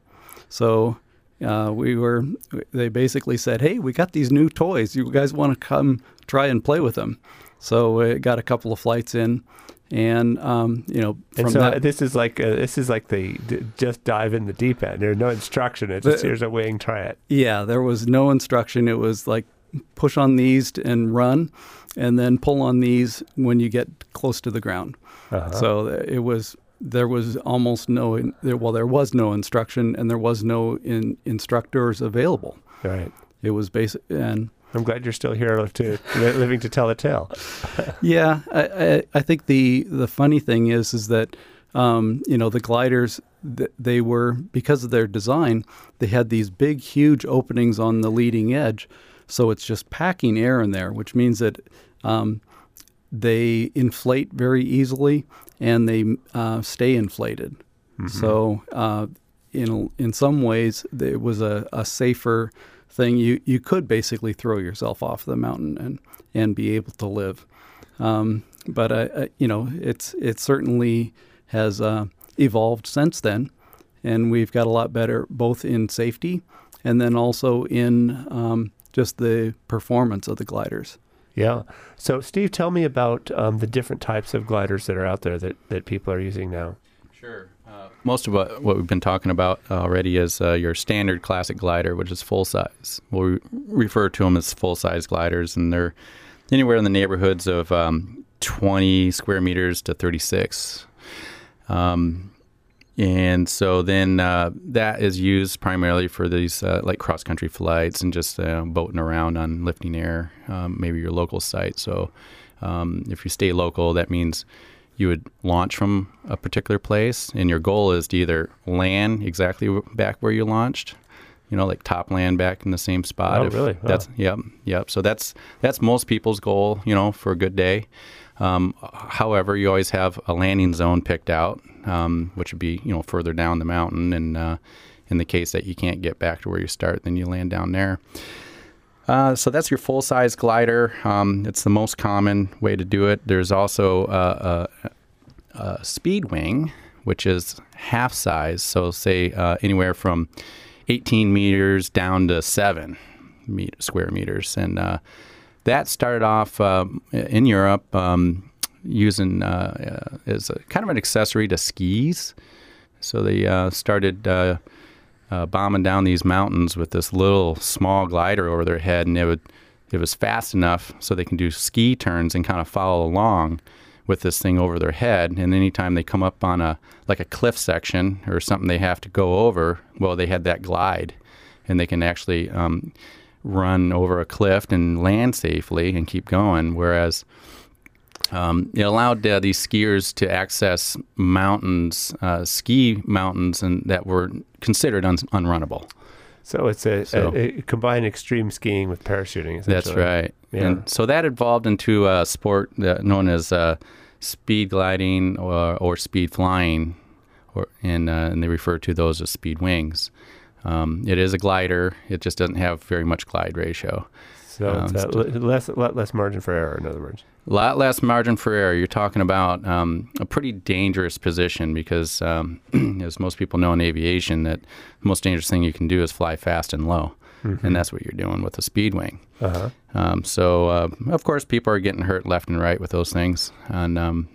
So uh, we were they basically said, "Hey, we got these new toys. You guys want to come try and play with them?" So we got a couple of flights in. And um, you know, from
And so
that,
this is like uh, this is like the d- just dive in the deep end. There's no instruction. It's just
The-
here's a wing, try it.
yeah, there was no instruction. It was like push on these and run, and then pull on these when you get close to the ground.
Uh-huh.
So it was there was almost no in, there, well there was no instruction, and there was no in, instructors available.
Right.
It was basic and.
I'm glad you're still here to li- living to tell a tale.
Yeah, I, I, I think the the funny thing is is that um, you know the gliders th- they were, because of their design, they had these big, huge openings on the leading edge. So it's just packing air in there, which means that um, they inflate very easily and they uh, stay inflated. Mm-hmm. So uh, in in some ways, it was a, a safer thing. You you could basically throw yourself off the mountain and, and be able to live. Um, but uh, uh, you know, it's it certainly has uh, evolved since then, and we've got a lot better both in safety and then also in um, just the performance of the gliders.
Yeah. So, Steve, tell me about um, the different types of gliders that are out there that, that people are using now.
Sure. Uh, most of what, what we've been talking about already is uh, your standard classic glider, which is full size. We'll re- refer to them as full size gliders, and they're anywhere in the neighborhoods of um, twenty square meters to thirty-six. Um, and so then uh, that is used primarily for these uh, like cross-country flights and just uh, boating around on lifting air, um, maybe your local site. So um, if you stay local, that means you would launch from a particular place, and your goal is to either land exactly back where you launched, you know, like top land back in the same spot.
Oh,
if
really? Oh.
That's yep, yep. So that's that's most people's goal, you know, for a good day. Um, however, you always have a landing zone picked out, um, which would be, you know, further down the mountain. And uh, in the case that you can't get back to where you start, then you land down there. Uh, so that's your full-size glider. Um, it's the most common way to do it. There's also uh, a, a speed wing, which is half size. So say uh, anywhere from eighteen meters down to seven meter, square meters. And uh, that started off uh, in Europe um, using uh, uh, as a, kind of an accessory to skis. So they uh, started uh, uh, bombing down these mountains with this little small glider over their head, and it would it was fast enough so they can do ski turns and kind of follow along with this thing over their head. And anytime they come up on a like a cliff section or something they have to go over, well, they had that glide, and they can actually um, run over a cliff and land safely and keep going. Whereas um, it allowed uh, these skiers to access mountains, uh, ski mountains, and that were considered un- unrunnable.
So it's a,
So-
a, a combined extreme skiing with parachuting, essentially.
That's right.
Yeah.
And so that evolved into a sport that known as uh, speed gliding or, or speed flying, or and, uh, and they refer to those as speed wings. Um, it is a glider. It just doesn't have very much glide ratio.
So
Um,
it's a
so-
l- less, lot less margin for error, in other words.
A lot less margin for error. You're talking about um, a pretty dangerous position because, um, as most people know in aviation, that the most dangerous thing you can do is fly fast and low.
Mm-hmm.
And that's what you're doing with a speed wing.
Uh-huh.
Um, so, uh, of course, people are getting hurt left and right with those things. And um,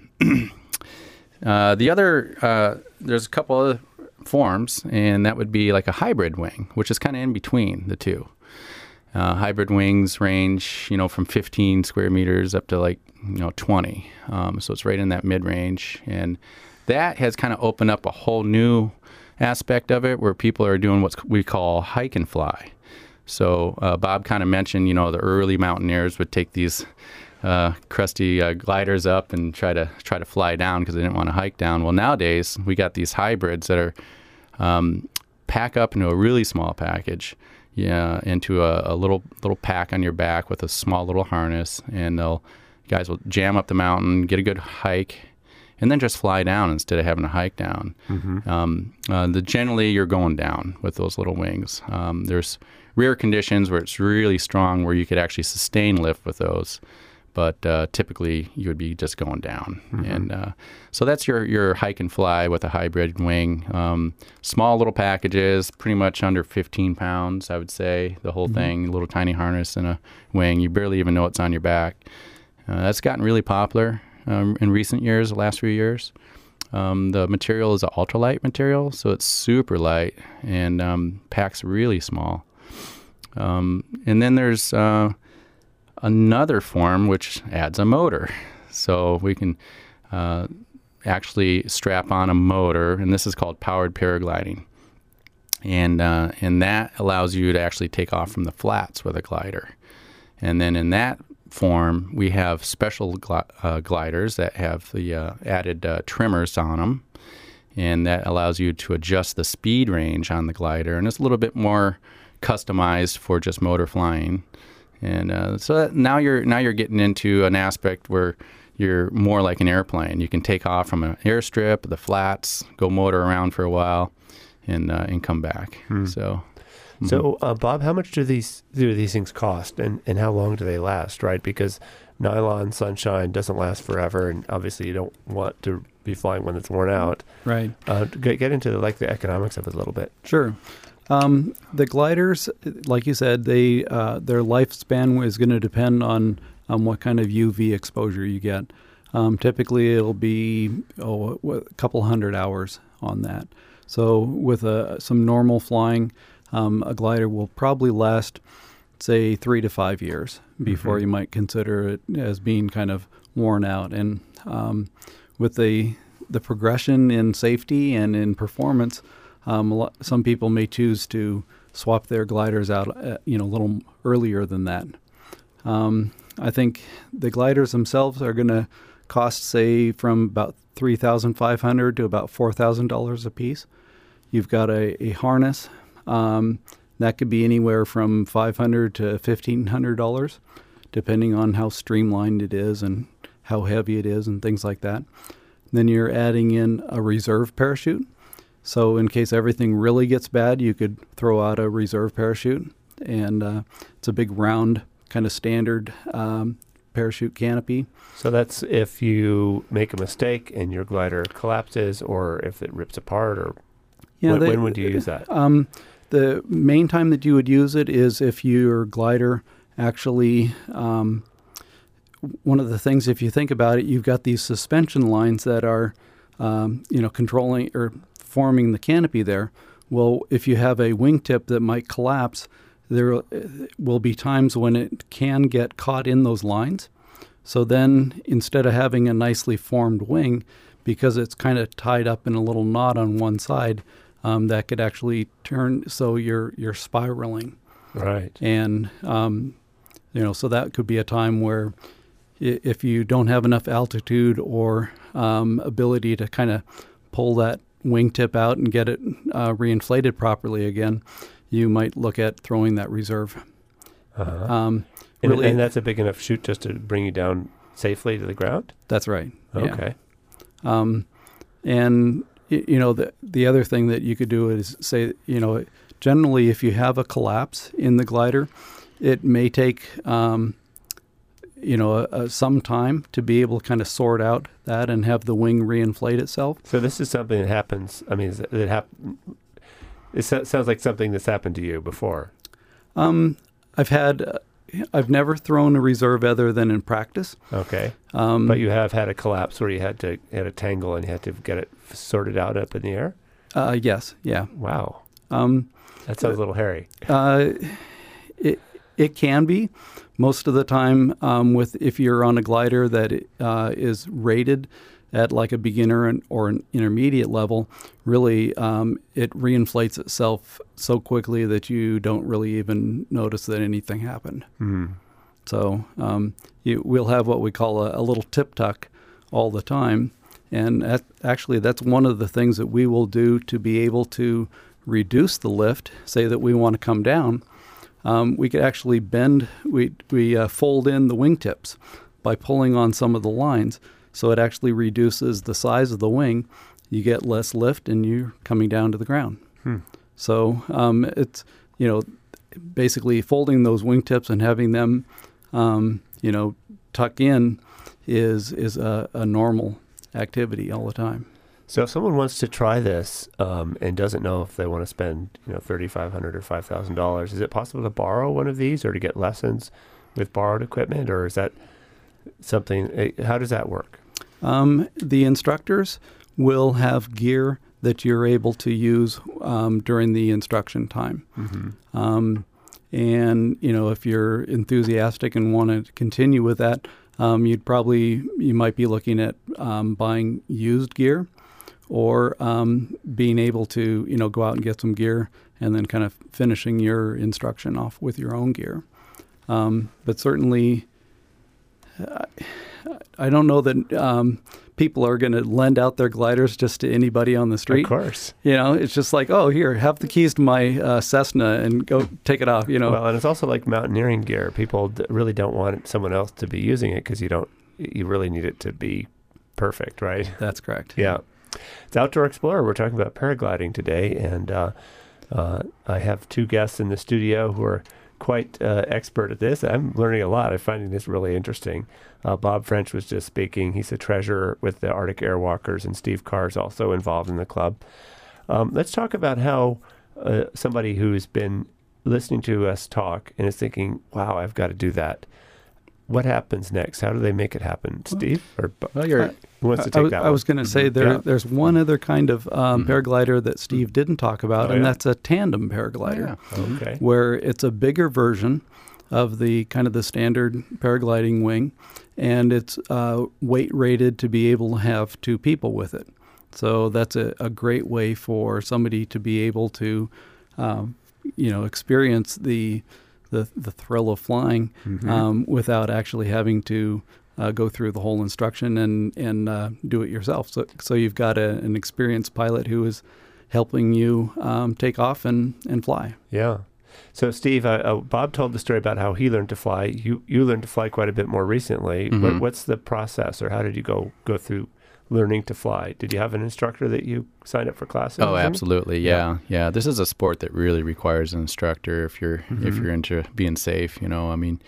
uh, the other, uh, there's a couple of forms, and that would be like a hybrid wing, which is kind of in between the two. Uh, hybrid wings range, you know, from fifteen square meters up to like, you know, twenty. Um, so it's right in that mid-range. And that has kind of opened up a whole new aspect of it where people are doing what we call hike and fly. So uh, Bob kind of mentioned, you know, the early mountaineers would take these uh, crusty uh, gliders up and try to try to fly down because they didn't want to hike down. Well, nowadays we got these hybrids that are um, pack up into a really small package, yeah, into a, a little little pack on your back with a small little harness, and they'll guys will jam up the mountain, get a good hike, and then just fly down instead of having to hike down.
Mm-hmm.
Um, uh, the generally you're going down with those little wings. Um, there's rare conditions where it's really strong where you could actually sustain lift with those, but uh, typically you would be just going down.
Mm-hmm.
And uh, so that's your, your hike and fly with a hybrid wing. Um, small little packages, pretty much under fifteen pounds, I would say, the whole
Mm-hmm.
thing, a little tiny harness and a wing. You barely even know it's on your back. Uh, that's gotten really popular um, in recent years, the last few years. Um, the material is an ultralight material, so it's super light and um, packs really small. Um, and then there's uh, another form which adds a motor. So we can uh, actually strap on a motor, and this is called powered paragliding. And uh, and that allows you to actually take off from the flats with a glider. And then in that form, we have special gl- uh, gliders that have the uh, added uh, trimmers on them. and that allows you to adjust the speed range on the glider, and it's a little bit more customized for just motor flying. And uh, so that now you're now you're getting into an aspect where you're more like an airplane. You can take off from an airstrip, the flats, go motor around for a while, and uh, and come back.
Hmm.
So,
So, uh, Bob, how much do these do these things cost, and, and how long do they last, right? Because nylon sunshine doesn't last forever, and obviously you don't want to be flying when it's worn out.
Right.
Uh, get, get into like the economics of it a little bit.
Sure. Um, the gliders, like you said, they uh, their lifespan is going to depend on, on what kind of U V exposure you get. Um, typically, it'll be oh, a couple hundred hours on that. So with uh, some normal flying, um, a glider will probably last, say, three to five years before mm-hmm. you might consider it as being kind of worn out. And um, with the the progression in safety and in performance, um, a lot, some people may choose to swap their gliders out, uh, you know, a little earlier than that. Um, I think the gliders themselves are going to cost, say, from about three thousand five hundred dollars to about four thousand dollars a piece. You've got a, a harness. Um, that could be anywhere from five hundred dollars to fifteen hundred dollars, depending on how streamlined it is and how heavy it is and things like that. Then you're adding in a reserve parachute. So in case everything really gets bad, you could throw out a reserve parachute. And uh, it's a big round kind of standard um, parachute canopy.
So that's if you make a mistake and your glider collapses, or if it rips apart, or
yeah,
when,
they,
when would you use that?
Um, the main time that you would use it is if your glider actually, um, one of the things, if you think about it, you've got these suspension lines that are, um, you know, controlling or forming the canopy there. Well, if you have a wingtip that might collapse, there will be times when it can get caught in those lines. So then instead of having a nicely formed wing, because it's kind of tied up in a little knot on one side, um, that could actually turn so you're you're spiraling.
Right.
And, um, you know, so that could be a time where I- if you don't have enough altitude or um, ability to kind of pull that wingtip out and get it uh, reinflated properly again, you might look at throwing that reserve.
Uh-huh.
Um,
and,
really,
and that's a big enough chute just to bring you down safely to the ground?
That's right. Yeah.
Okay.
Um, and, y- you know, the the other thing that you could do is say, you know, generally if you have a collapse in the glider, it may take, um, you know, a, a, some time to be able to kind of sort out that and have the wing reinflate itself.
So this is something that happens, I mean, is it, it, hap- it so- sounds like something that's happened to you before.
Um, I've had, uh, I've never thrown a reserve other than in practice.
Okay.
Um,
But you have had a collapse where you had to had a tangle and you had to get it sorted out up in the air?
uh, yes, yeah.
Wow.
Um,
That sounds a little hairy.
Uh, it it can be. Most of the time, um, with if you're on a glider that uh, is rated at like a beginner and, or an intermediate level, really um, it reinflates itself so quickly that you don't really even notice that anything happened.
Mm.
So um, you, we'll have what we call a, a little tip tuck all the time, and that, actually that's one of the things that we will do to be able to reduce the lift. Say that we want to come down, um, we could actually bend, we we uh, fold in the wingtips by pulling on some of the lines, so it actually reduces the size of the wing. You get less lift, and you're coming down to the ground.
Hmm.
So um, it's you know basically folding those wingtips and having them um, you know tuck in is is a, a normal activity all the time.
So if someone wants to try this um, and doesn't know if they want to spend, you know, thirty-five hundred dollars or five thousand dollars, is it possible to borrow one of these or to get lessons with borrowed equipment, or is that something? How does that work?
Um, the instructors will have gear that you're able to use um, during the instruction time.
Mm-hmm.
Um, and, you know, if you're enthusiastic and want to continue with that, um, you'd probably, you might be looking at um, buying used gear, or um, being able to, you know, go out and get some gear and then kind of finishing your instruction off with your own gear. Um, but certainly, I, I don't know that, um, people are going to lend out their gliders just to anybody on the street.
Of course.
You know, it's just like, oh, here, have the keys to my uh, Cessna and go take it off, you know.
Well, and it's also like mountaineering gear. People d- really don't want someone else to be using it because you don't, you really need it to be perfect, right?
That's correct.
Yeah. It's Outdoor Explorer. We're talking about paragliding today, and uh, uh, I have two guests in the studio who are quite uh, expert at this. I'm learning a lot. I'm finding this really interesting. Uh, Bob French was just speaking. He's a treasurer with the Arctic Airwalkers, and Steve Carr is also involved in the club. Um, let's talk about how uh, somebody who's been listening to us talk and is thinking, wow, I've got to do that. What happens next? How do they make it happen? Steve? Or
Well, you're...
Uh,
who wants to
I,
take
was-
that
I
one?
was going to say there.
Yeah.
There's one other kind of um,
Mm-hmm.
paraglider that Steve didn't talk about,
Oh,
and
yeah?
that's a tandem paraglider,
yeah.
Okay.
where it's a bigger version of the kind of the standard paragliding wing, and it's uh, weight rated to be able to have two people with it. So that's a, a great way for somebody to be able to, um, you know, experience the the, the thrill of flying
Mm-hmm.
um, without actually having to uh, go through the whole instruction and and uh, do it yourself. So so you've got a, an experienced pilot who is helping you um, take off and, and fly.
Yeah. So, Steve, uh, uh, Bob told the story about how he learned to fly. You you learned to fly quite a bit more recently.
Mhm.
What, what's the process, or how did you go go through learning to fly? Did you have an instructor that you signed up for classes?
Oh,
with?
absolutely. Yeah. yeah. This is a sport that really requires an instructor if you're if
Mhm.
you're into being safe, you know. I mean,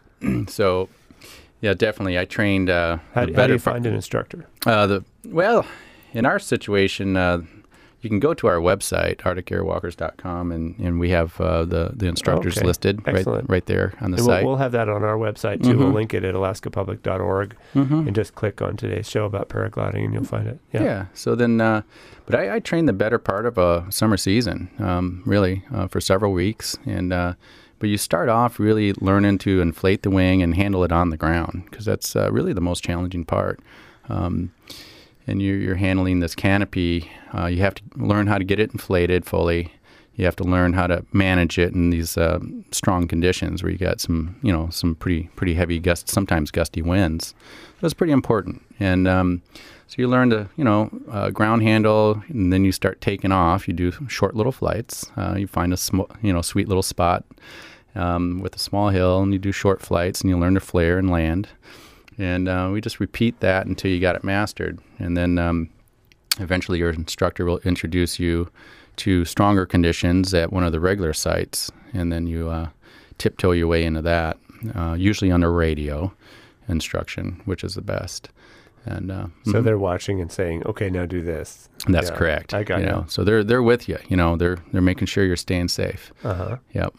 so yeah, definitely. I trained uh
How,
the
do- how do
better
you
part-
find an instructor?
Uh, the well, in our situation, uh, you can go to our website, arctic airwalkers dot com, and, and we have uh, the the instructors
Okay.
listed right
Excellent.
right there on the
And we'll,
site.
we'll have that on our website too. We'll
Mhm.
link it at alaska public dot org
Mhm.
and just click on today's show about paragliding and you'll find it. Yeah.
Yeah. So then, uh, but I, I trained the better part of a summer season, um, really, uh, for several weeks. And uh, but you start off really learning to inflate the wing and handle it on the ground, because that's uh, really the most challenging part. Um, and you're, you're handling this canopy. Uh, you have to learn how to get it inflated fully. You have to learn how to manage it in these uh, strong conditions where you got some, you know, some pretty pretty heavy gusts, sometimes gusty winds. So it's pretty important. And um, so you learn to, you know, uh, ground handle, and then you start taking off. You do short little flights. Uh, you find a sm- you know sweet little spot um, with a small hill, and you do short flights, and you learn to flare and land. And uh, we just repeat that until you got it mastered. And then um, eventually your instructor will introduce you to stronger conditions at one of the regular sites, and then you uh, tiptoe your way into that, uh, usually under radio instruction, which is the best. And uh,
So
mhm.
they're watching and saying, okay, now do this.
That's
Yeah,
correct.
I got
you
you.
know, so they're they're with you. You know, they're they're making sure you're staying safe.
Uh-huh.
Yep.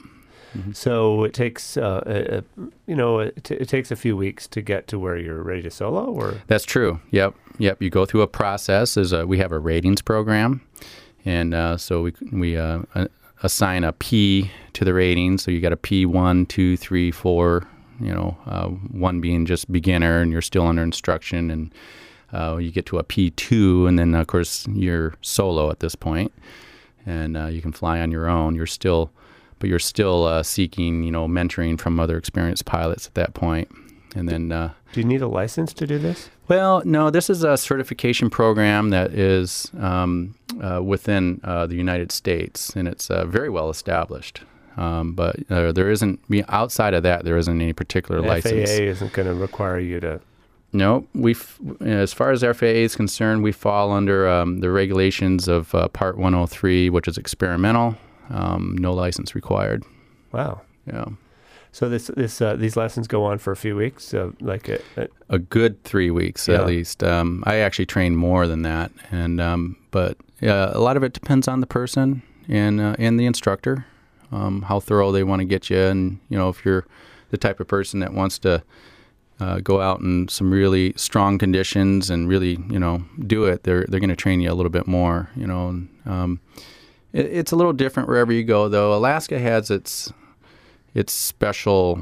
So it takes, uh, a, a, you know, it, t- it takes a few weeks to get to where you're ready to solo, or
That's true. Yep. Yep. You go through a process. There's a, we have a ratings program, and uh, so we we uh, a- assign a P to the ratings. So you got a P one, two, three, four. You know, uh, one being just beginner, and you're still under instruction, and uh, you get to a P two, and then of course you're solo at this point, and uh, you can fly on your own. You're still, but you're still uh, seeking, you know, mentoring from other experienced pilots at that point, and then. Uh,
do you need a license to do this?
Well, no, this is a certification program that is um, uh, within uh, the United States, and it's uh, very well established. Um, but uh, there isn't, I mean, outside of that, there isn't any particular license.
F A A isn't going to require you to.
No, we, as far as F A A is concerned, we fall under um, the regulations of uh, Part one oh three, which is experimental. Um, no license required.
Wow.
Yeah,
So this this uh, these lessons go on for a few weeks, uh, like a, a,
a good three weeks
Yeah.
at least. Um, I actually train more than that, and um, but uh, a lot of it depends on the person and uh, and the instructor, um, how thorough they want to get you, and you know if you're the type of person that wants to uh, go out in some really strong conditions and really you know do it, they're they're going to train you a little bit more. You know, and, um, it, it's a little different wherever you go, though. Alaska has its its special,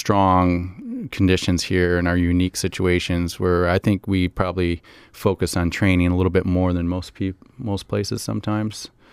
strong conditions here and our unique situations where I think we probably focus on training a little bit more than most peop- most places sometimes.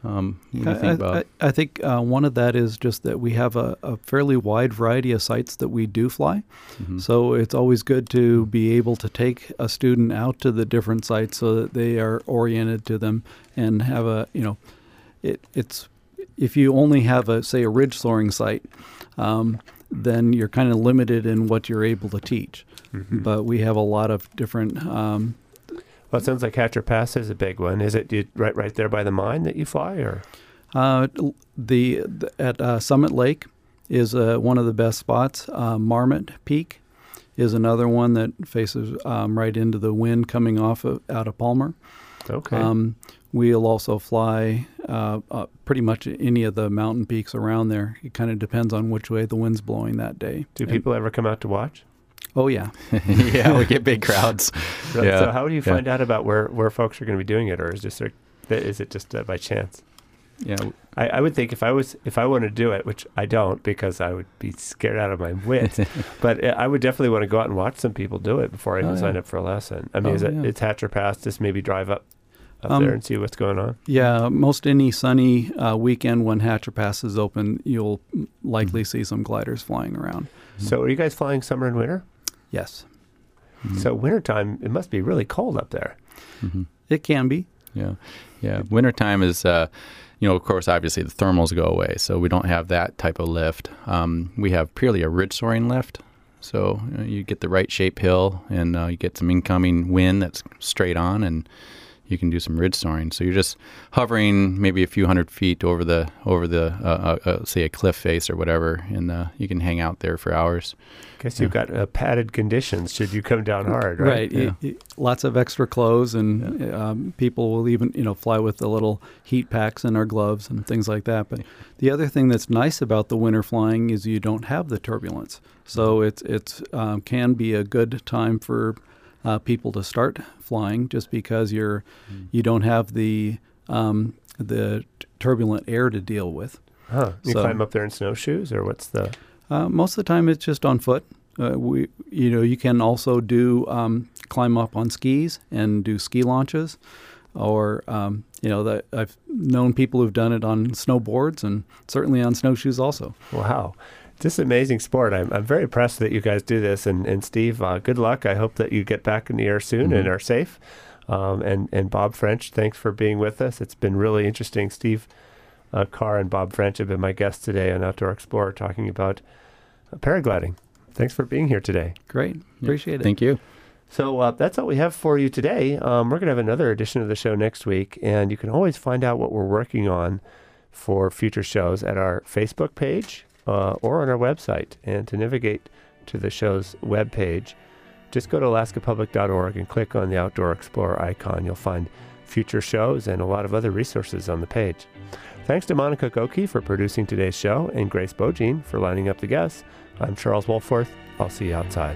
Um, what do you
I,
think, Bob?
I, I think uh, one of that is just that we have a, a fairly wide variety of sites that we do fly.
Mm-hmm.
So it's always good to be able to take a student out to the different sites so that they are oriented to them and have a, you know, it, it's, if you only have a, say, a ridge soaring site, um, then you're kind of limited in what you're able to teach. Mm-hmm. But we have a lot of different um,
Well, it sounds like Hatcher Pass is a big one. Is it you, right right there by the mine that you fly, or?
Uh, the, the at uh, Summit Lake is uh, one of the best spots. Uh, Marmot Peak is another one that faces um, right into the wind coming off of, out of Palmer.
Okay.
Um, we'll also fly uh, uh, pretty much any of the mountain peaks around there. It kind of depends on which way the wind's blowing that day.
Do
And-
people ever come out to watch?
Oh yeah.
Yeah, we get big crowds.
Really?
Yeah.
So how do you
Yeah.
find out about where, where folks are going to be doing it, or is just there, is it just uh, by chance?
Yeah,
I, I would think if I was if I want to do it, which I don't because I would be scared out of my wits, but I would definitely want to go out and watch some people do it before I even
Oh,
sign
yeah.
up for a lesson. I mean,
Oh,
is it
yeah.
it's Hatcher Pass? Just maybe drive up up
Um,
there and see what's going on.
Yeah, most any sunny uh, weekend when Hatcher Pass is open, you'll likely see some gliders flying around.
So are you guys flying summer and winter?
Yes,
Mhm.
So wintertime, it must be really cold up there.
Mhm.
it can be.
Yeah, yeah. Wintertime is, uh, you know, of course, obviously the thermals go away, so we don't have that type of lift. Um, we have purely a ridge soaring lift, so you, know, you get the right shape hill, and uh, you get some incoming wind that's straight on, and you can do some ridge soaring. So you're just hovering maybe a few hundred feet over the over the uh, uh, uh, say a cliff face or whatever, and uh, you can hang out there for hours.
Guess you've got uh, padded conditions should you come down hard, right?
Right.
Yeah.
Y- y- lots of extra clothes, and um, people will even, you know, fly with the little heat packs in our gloves and things like that. But the other thing that's nice about the winter flying is you don't have the turbulence. So it's it's um, can be a good time for uh, people to start flying, just because you're you don't have the um, the t- turbulent air to deal with.
Huh. You
So-
climb up there in snowshoes, or what's the?
Uh, most of the time, it's just on foot. Uh, we, you know, you can also do um, climb up on skis and do ski launches, or um, you know, that I've known people who've done it on snowboards and certainly on snowshoes also.
Wow. Just amazing sport. I'm, I'm very impressed that you guys do this. And, and Steve, uh, good luck. I hope that you get back in the air soon
Mhm.
and are safe. Um, and, and Bob French, thanks for being with us. It's been really interesting. Steve uh, Carr and Bob French have been my guests today on Outdoor Explorer talking about uh, paragliding. Thanks for being here today.
Great, appreciate it.
Thank you.
So uh, that's all we have for you today. Um, we're going to have another edition of the show next week, and you can always find out what we're working on for future shows at our Facebook page uh, or on our website. And to navigate to the show's webpage, just go to alaska public dot org and click on the Outdoor Explorer icon. You'll find future shows and a lot of other resources on the page. Thanks to Monica Goki for producing today's show and Grace Bogine for lining up the guests. I'm Charles Wolforth. I'll see you outside.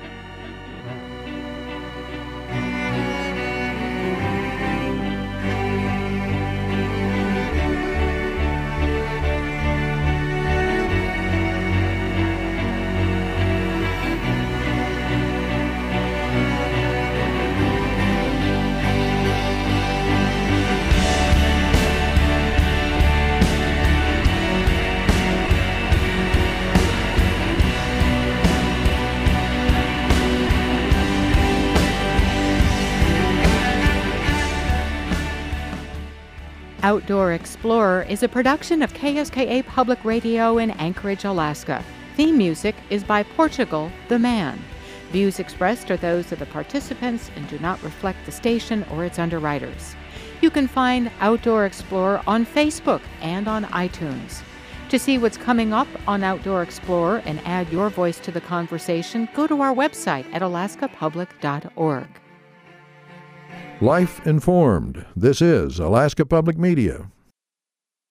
Outdoor Explorer is a production of K S K A Public Radio in Anchorage, Alaska. Theme music is by Portugal the Man. Views expressed are those of the participants and do not reflect the station or its underwriters. You can find Outdoor Explorer on Facebook and on iTunes. To see what's coming up on Outdoor Explorer and add your voice to the conversation, go to our website at alaska public dot org.
Life informed. This is Alaska Public Media.